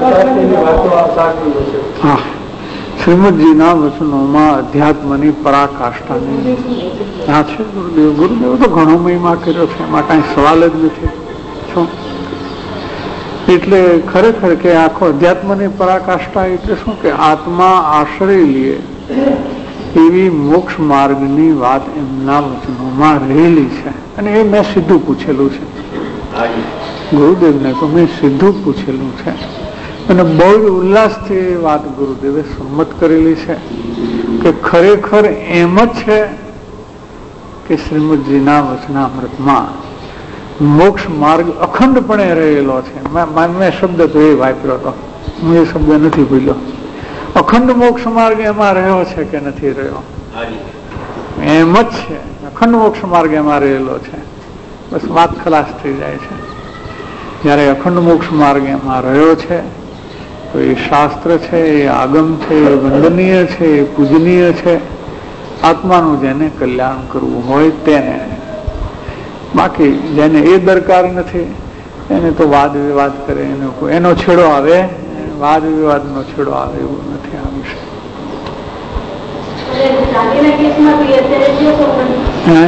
હા શ્રીમદજીના વચનોમાં અધ્યાત્મની પરાકાષ્ઠાની હા છે. ગુરુદેવ ગુરુદેવ તો ઘણો મહિમા કર્યો છે, એમાં કઈ સવાલ જ નથી. શું એટલે ખરેખર કે આખો અધ્યાત્મની પરાકાષ્ઠા એટલે શું કે આત્મા આશ્રય લે એવી મોક્ષ માર્ગની વાત એમના વચનોમાં રહેલી છે. અને એ મેં સીધું પૂછેલું છે ગુરુદેવને, તો મેં સીધું પૂછેલું છે અને બહુ જ ઉલ્લાસથી એ વાત ગુરુદેવે સંમત કરેલી છે કે ખરેખર એમ જ છે કે શ્રીમદજીના વચનામૃતમાં મોક્ષ માર્ગ અખંડપણે રહેલો છે. મેં શબ્દ તો એ વાપર્યો હતો, હું એ શબ્દ નથી ભૂલ્યો. અખંડ મોક્ષ માર્ગ એમાં રહ્યો છે કે નથી રહ્યો? એમ જ છે, અખંડ મોક્ષ માર્ગ એમાં રહેલો છે. બસ વાત ખલાસ થઈ જાય છે. જયારે અખંડ મોક્ષ માર્ગ એમાં રહ્યો છે તો એ શાસ્ત્ર છે, એ આગમ છે, એ વંદનીય છે, એ પૂજનીય છે. આત્માનું જેને કલ્યાણ કરવું હોય તેને. બાકી જેને એ દરકાર નથી એને તો વાદ વિવાદ કરે, એનો એનો છેડો આવે, વાદ વિવાદ નો છેડો આવે એવું નથી આ વિષય. હે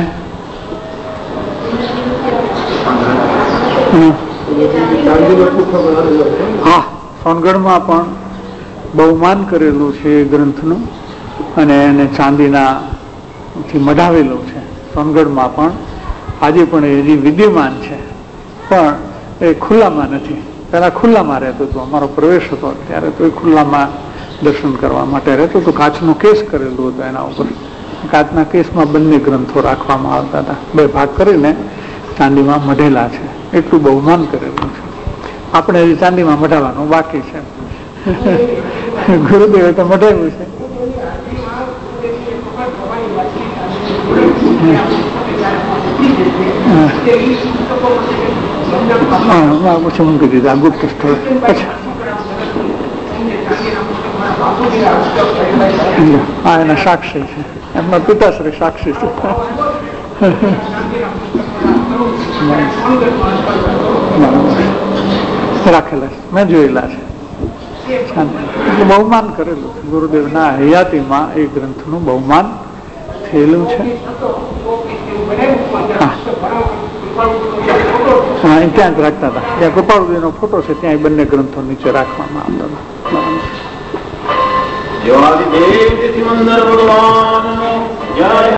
હા, સોનગઢમાં પણ બહુમાન કરેલું છે એ ગ્રંથનું અને એને ચાંદીના થી મઢાવેલું છે. સોનગઢમાં પણ આજે પણ એ હજી વિદ્યમાન છે, પણ એ ખુલ્લામાં નથી. પેલા ખુલ્લામાં રહેતું હતું, અમારો પ્રવેશ હતો ત્યારે તો એ ખુલ્લામાં દર્શન કરવા માટે રહેતું હતું. કાચનો કેસ કરેલું હતો એના ઉપર. કાચના કેસમાં બંને ગ્રંથો રાખવામાં આવતા હતા. બે ભાગ કરીને ચાંદીમાં મઢેલા છે. એટલું બહુમાન કરેલું છે. આપણે હજી ચાંદીમાં મઢાવવાનું બાકી છે. ગુરુદેવે તો મઢાવ્યું છે. પછી મૂકી દીધું આ ગુપ્ત સ્થળ. હા, એના સાક્ષી છે. એમના પિતાશ્રી સાક્ષી છે. રાખેલા છે, મેં જોયેલા છે. બહુમાન કરેલું છે. ગુરુદેવના હયાતીમાં એ ગ્રંથનું બહુમાન થયેલું છે. હા, ત્યાં જ રાખતા હતા. જ્યાં ગોપાળદેવનો ફોટો છે ત્યાં બંને ગ્રંથો નીચે રાખવામાં આવતા હતા.